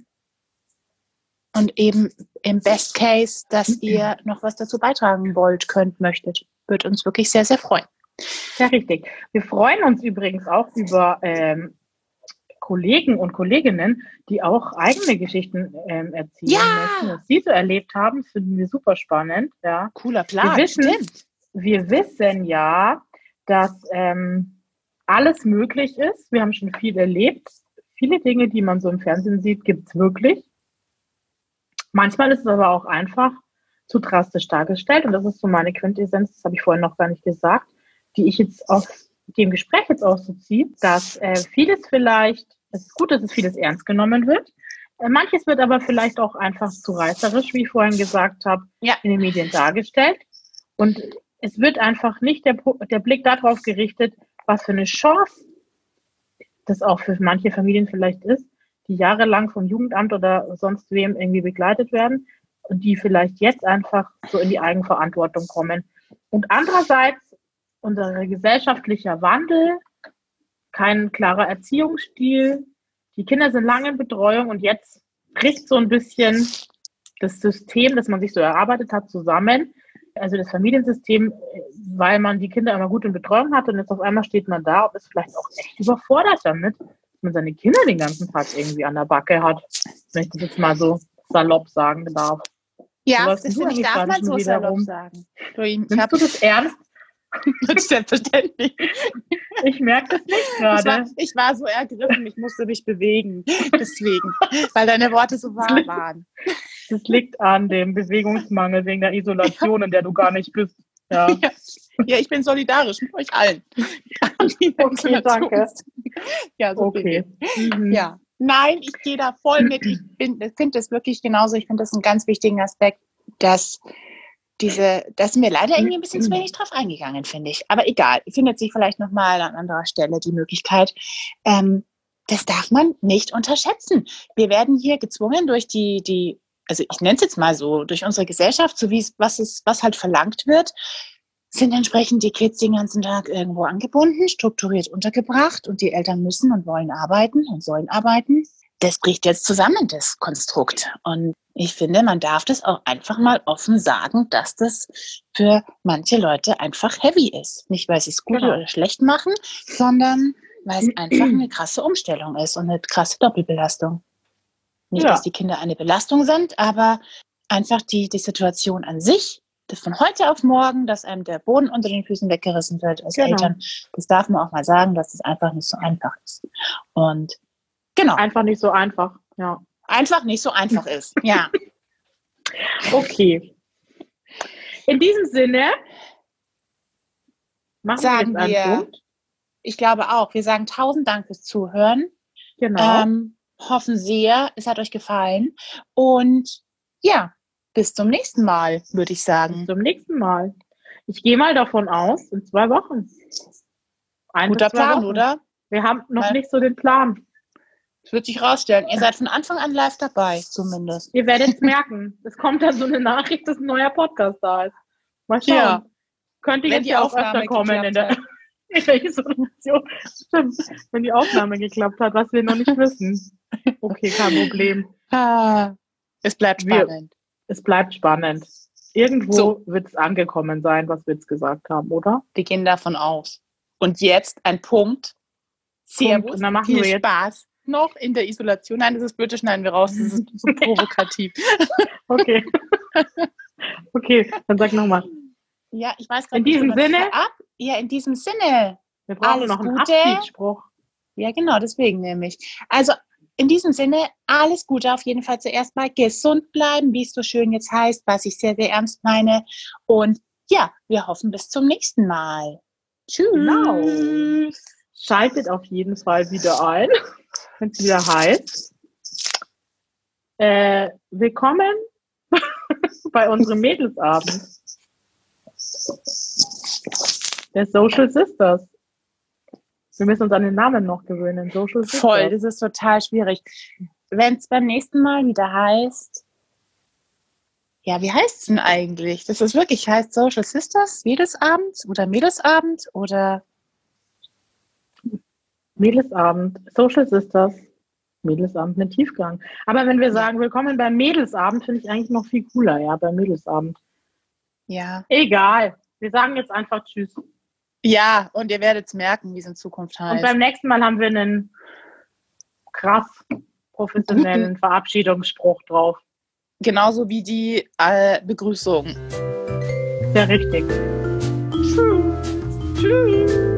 [SPEAKER 2] Und eben im Best Case, dass ihr noch was dazu beitragen möchtet. Würde uns wirklich sehr, sehr freuen.
[SPEAKER 1] Ja, richtig. Wir freuen uns übrigens auch über Kollegen und Kolleginnen, die auch eigene Geschichten erzählen möchten, was sie so erlebt haben. Das finden wir super spannend. Ja.
[SPEAKER 2] Cooler Plan,
[SPEAKER 1] Wir wissen ja, dass alles möglich ist. Wir haben schon viel erlebt. Viele Dinge, die man so im Fernsehen sieht, gibt es wirklich. Manchmal ist es aber auch einfach zu drastisch dargestellt. Und das ist so meine Quintessenz, das habe ich vorhin noch gar nicht gesagt, die ich jetzt aus dem Gespräch jetzt auch so ziehe, dass vieles vielleicht, es ist gut, dass es vieles ernst genommen wird. Manches wird aber vielleicht auch einfach zu reißerisch, wie ich vorhin gesagt habe, in den Medien dargestellt. Und es wird einfach nicht der Blick darauf gerichtet, was für eine Chance das auch für manche Familien vielleicht ist, die jahrelang vom Jugendamt oder sonst wem irgendwie begleitet werden und die vielleicht jetzt einfach so in die Eigenverantwortung kommen. Und andererseits unser gesellschaftlicher Wandel, kein klarer Erziehungsstil, die Kinder sind lange in Betreuung und jetzt bricht so ein bisschen das System, das man sich so erarbeitet hat, zusammen. Also das Familiensystem, weil man die Kinder immer gut in Betreuung hat und jetzt auf einmal steht man da und ist vielleicht auch echt überfordert damit, dass man seine Kinder den ganzen Tag irgendwie an der Backe hat, wenn ich das jetzt mal so salopp sagen darf.
[SPEAKER 2] Ja, das finde ich, darf man so salopp sagen.
[SPEAKER 1] Nimmst du das ernst?
[SPEAKER 2] Selbstverständlich.
[SPEAKER 1] Ich merke das nicht gerade.
[SPEAKER 2] Ich war so ergriffen, ich musste mich bewegen. Deswegen, weil deine Worte so wahr waren.
[SPEAKER 1] Das liegt an dem Bewegungsmangel wegen der Isolation, in der du gar nicht bist. Ja,
[SPEAKER 2] ich bin solidarisch mit euch allen.
[SPEAKER 1] Okay, danke.
[SPEAKER 2] Ja, so
[SPEAKER 1] okay.
[SPEAKER 2] Ja. Nein, ich gehe da voll mit. Ich finde das wirklich genauso. Ich finde das einen ganz wichtigen Aspekt, dass mir leider irgendwie ein bisschen zu wenig drauf eingegangen, finde ich. Aber egal, findet sich vielleicht nochmal an anderer Stelle die Möglichkeit. Das darf man nicht unterschätzen. Wir werden hier gezwungen durch also ich nenne es jetzt mal so, durch unsere Gesellschaft, so wie was halt verlangt wird, sind entsprechend die Kids den ganzen Tag irgendwo angebunden, strukturiert untergebracht und die Eltern müssen und wollen arbeiten und sollen arbeiten. Das bricht jetzt zusammen, das Konstrukt. Und ich finde, man darf das auch einfach mal offen sagen, dass das für manche Leute einfach heavy ist. Nicht, weil sie es gut oder schlecht machen, sondern weil es einfach eine krasse Umstellung ist und eine krasse Doppelbelastung. Nicht, dass die Kinder eine Belastung sind, aber einfach die Situation an sich, das von heute auf morgen, dass einem der Boden unter den Füßen weggerissen wird als Eltern, das darf man auch mal sagen, dass es einfach nicht so einfach ist. Und genau.
[SPEAKER 1] Einfach nicht so einfach, ja.
[SPEAKER 2] Einfach nicht so einfach ist, ja.
[SPEAKER 1] Okay. In diesem Sinne
[SPEAKER 2] sagen
[SPEAKER 1] wir jetzt einen Punkt.
[SPEAKER 2] Ich glaube auch, wir sagen 1000 Dank fürs Zuhören.
[SPEAKER 1] Genau.
[SPEAKER 2] Hoffen sehr, es hat euch gefallen. Und ja, bis zum nächsten Mal, würde ich sagen.
[SPEAKER 1] Bis zum nächsten Mal. Ich gehe mal davon aus, in 2 Wochen.
[SPEAKER 2] Guter Plan, oder?
[SPEAKER 1] Wir haben noch nicht so den Plan.
[SPEAKER 2] Das wird sich rausstellen. Ihr seid von Anfang an live dabei, zumindest.
[SPEAKER 1] Ihr werdet es merken. Es kommt dann so eine Nachricht, dass ein neuer Podcast da ist. Mal schauen.
[SPEAKER 2] Ja.
[SPEAKER 1] Könnte jetzt ja auch öfter kommen. In der Isolation. Stimmt, wenn die Aufnahme geklappt hat, was wir noch nicht wissen. Okay, kein Problem.
[SPEAKER 2] Es bleibt spannend.
[SPEAKER 1] Es bleibt spannend. Irgendwo wird es angekommen sein, was wir jetzt gesagt haben, oder?
[SPEAKER 2] Wir gehen davon aus. Und jetzt ein Punkt. Servus,
[SPEAKER 1] Und dann machen
[SPEAKER 2] viel
[SPEAKER 1] wir jetzt
[SPEAKER 2] Spaß. Noch in der Isolation. Nein, das ist blöd, das schneiden wir raus. Das ist so provokativ.
[SPEAKER 1] Okay. Okay, dann sag nochmal.
[SPEAKER 2] Ja, ich weiß gerade
[SPEAKER 1] In diesem Sinne?
[SPEAKER 2] Ja, in diesem Sinne.
[SPEAKER 1] Wir brauchen
[SPEAKER 2] Alles
[SPEAKER 1] noch einen
[SPEAKER 2] Gute.
[SPEAKER 1] Abschiedsspruch.
[SPEAKER 2] Ja, genau, deswegen nämlich. Also in diesem Sinne, alles Gute auf jeden Fall zuerst mal. Gesund bleiben, wie es so schön jetzt heißt, was ich sehr, sehr ernst meine. Und ja, wir hoffen bis zum nächsten Mal. Tschüss.
[SPEAKER 1] Genau. Schaltet auf jeden Fall wieder ein, wenn es wieder heißt. Willkommen bei unserem Mädelsabend. Der Social Sisters. Wir müssen uns an den Namen noch gewöhnen. Social Sisters.
[SPEAKER 2] Voll, das ist total schwierig. Wenn es beim nächsten Mal wieder heißt, ja, wie heißt es denn eigentlich? Das ist wirklich heißt Social Sisters, Mädelsabend oder Mädelsabend oder
[SPEAKER 1] Mädelsabend, Social Sisters, Mädelsabend mit Tiefgang. Aber wenn wir sagen, willkommen beim Mädelsabend, finde ich eigentlich noch viel cooler, ja, beim Mädelsabend.
[SPEAKER 2] ja.
[SPEAKER 1] Egal, wir sagen jetzt einfach Tschüss.
[SPEAKER 2] Ja, und ihr werdet es merken, wie es in Zukunft heißt.
[SPEAKER 1] Und beim nächsten Mal haben wir einen krass professionellen Verabschiedungsspruch drauf.
[SPEAKER 2] Genauso wie die Begrüßung.
[SPEAKER 1] Sehr richtig. Tschüss. Tschüss.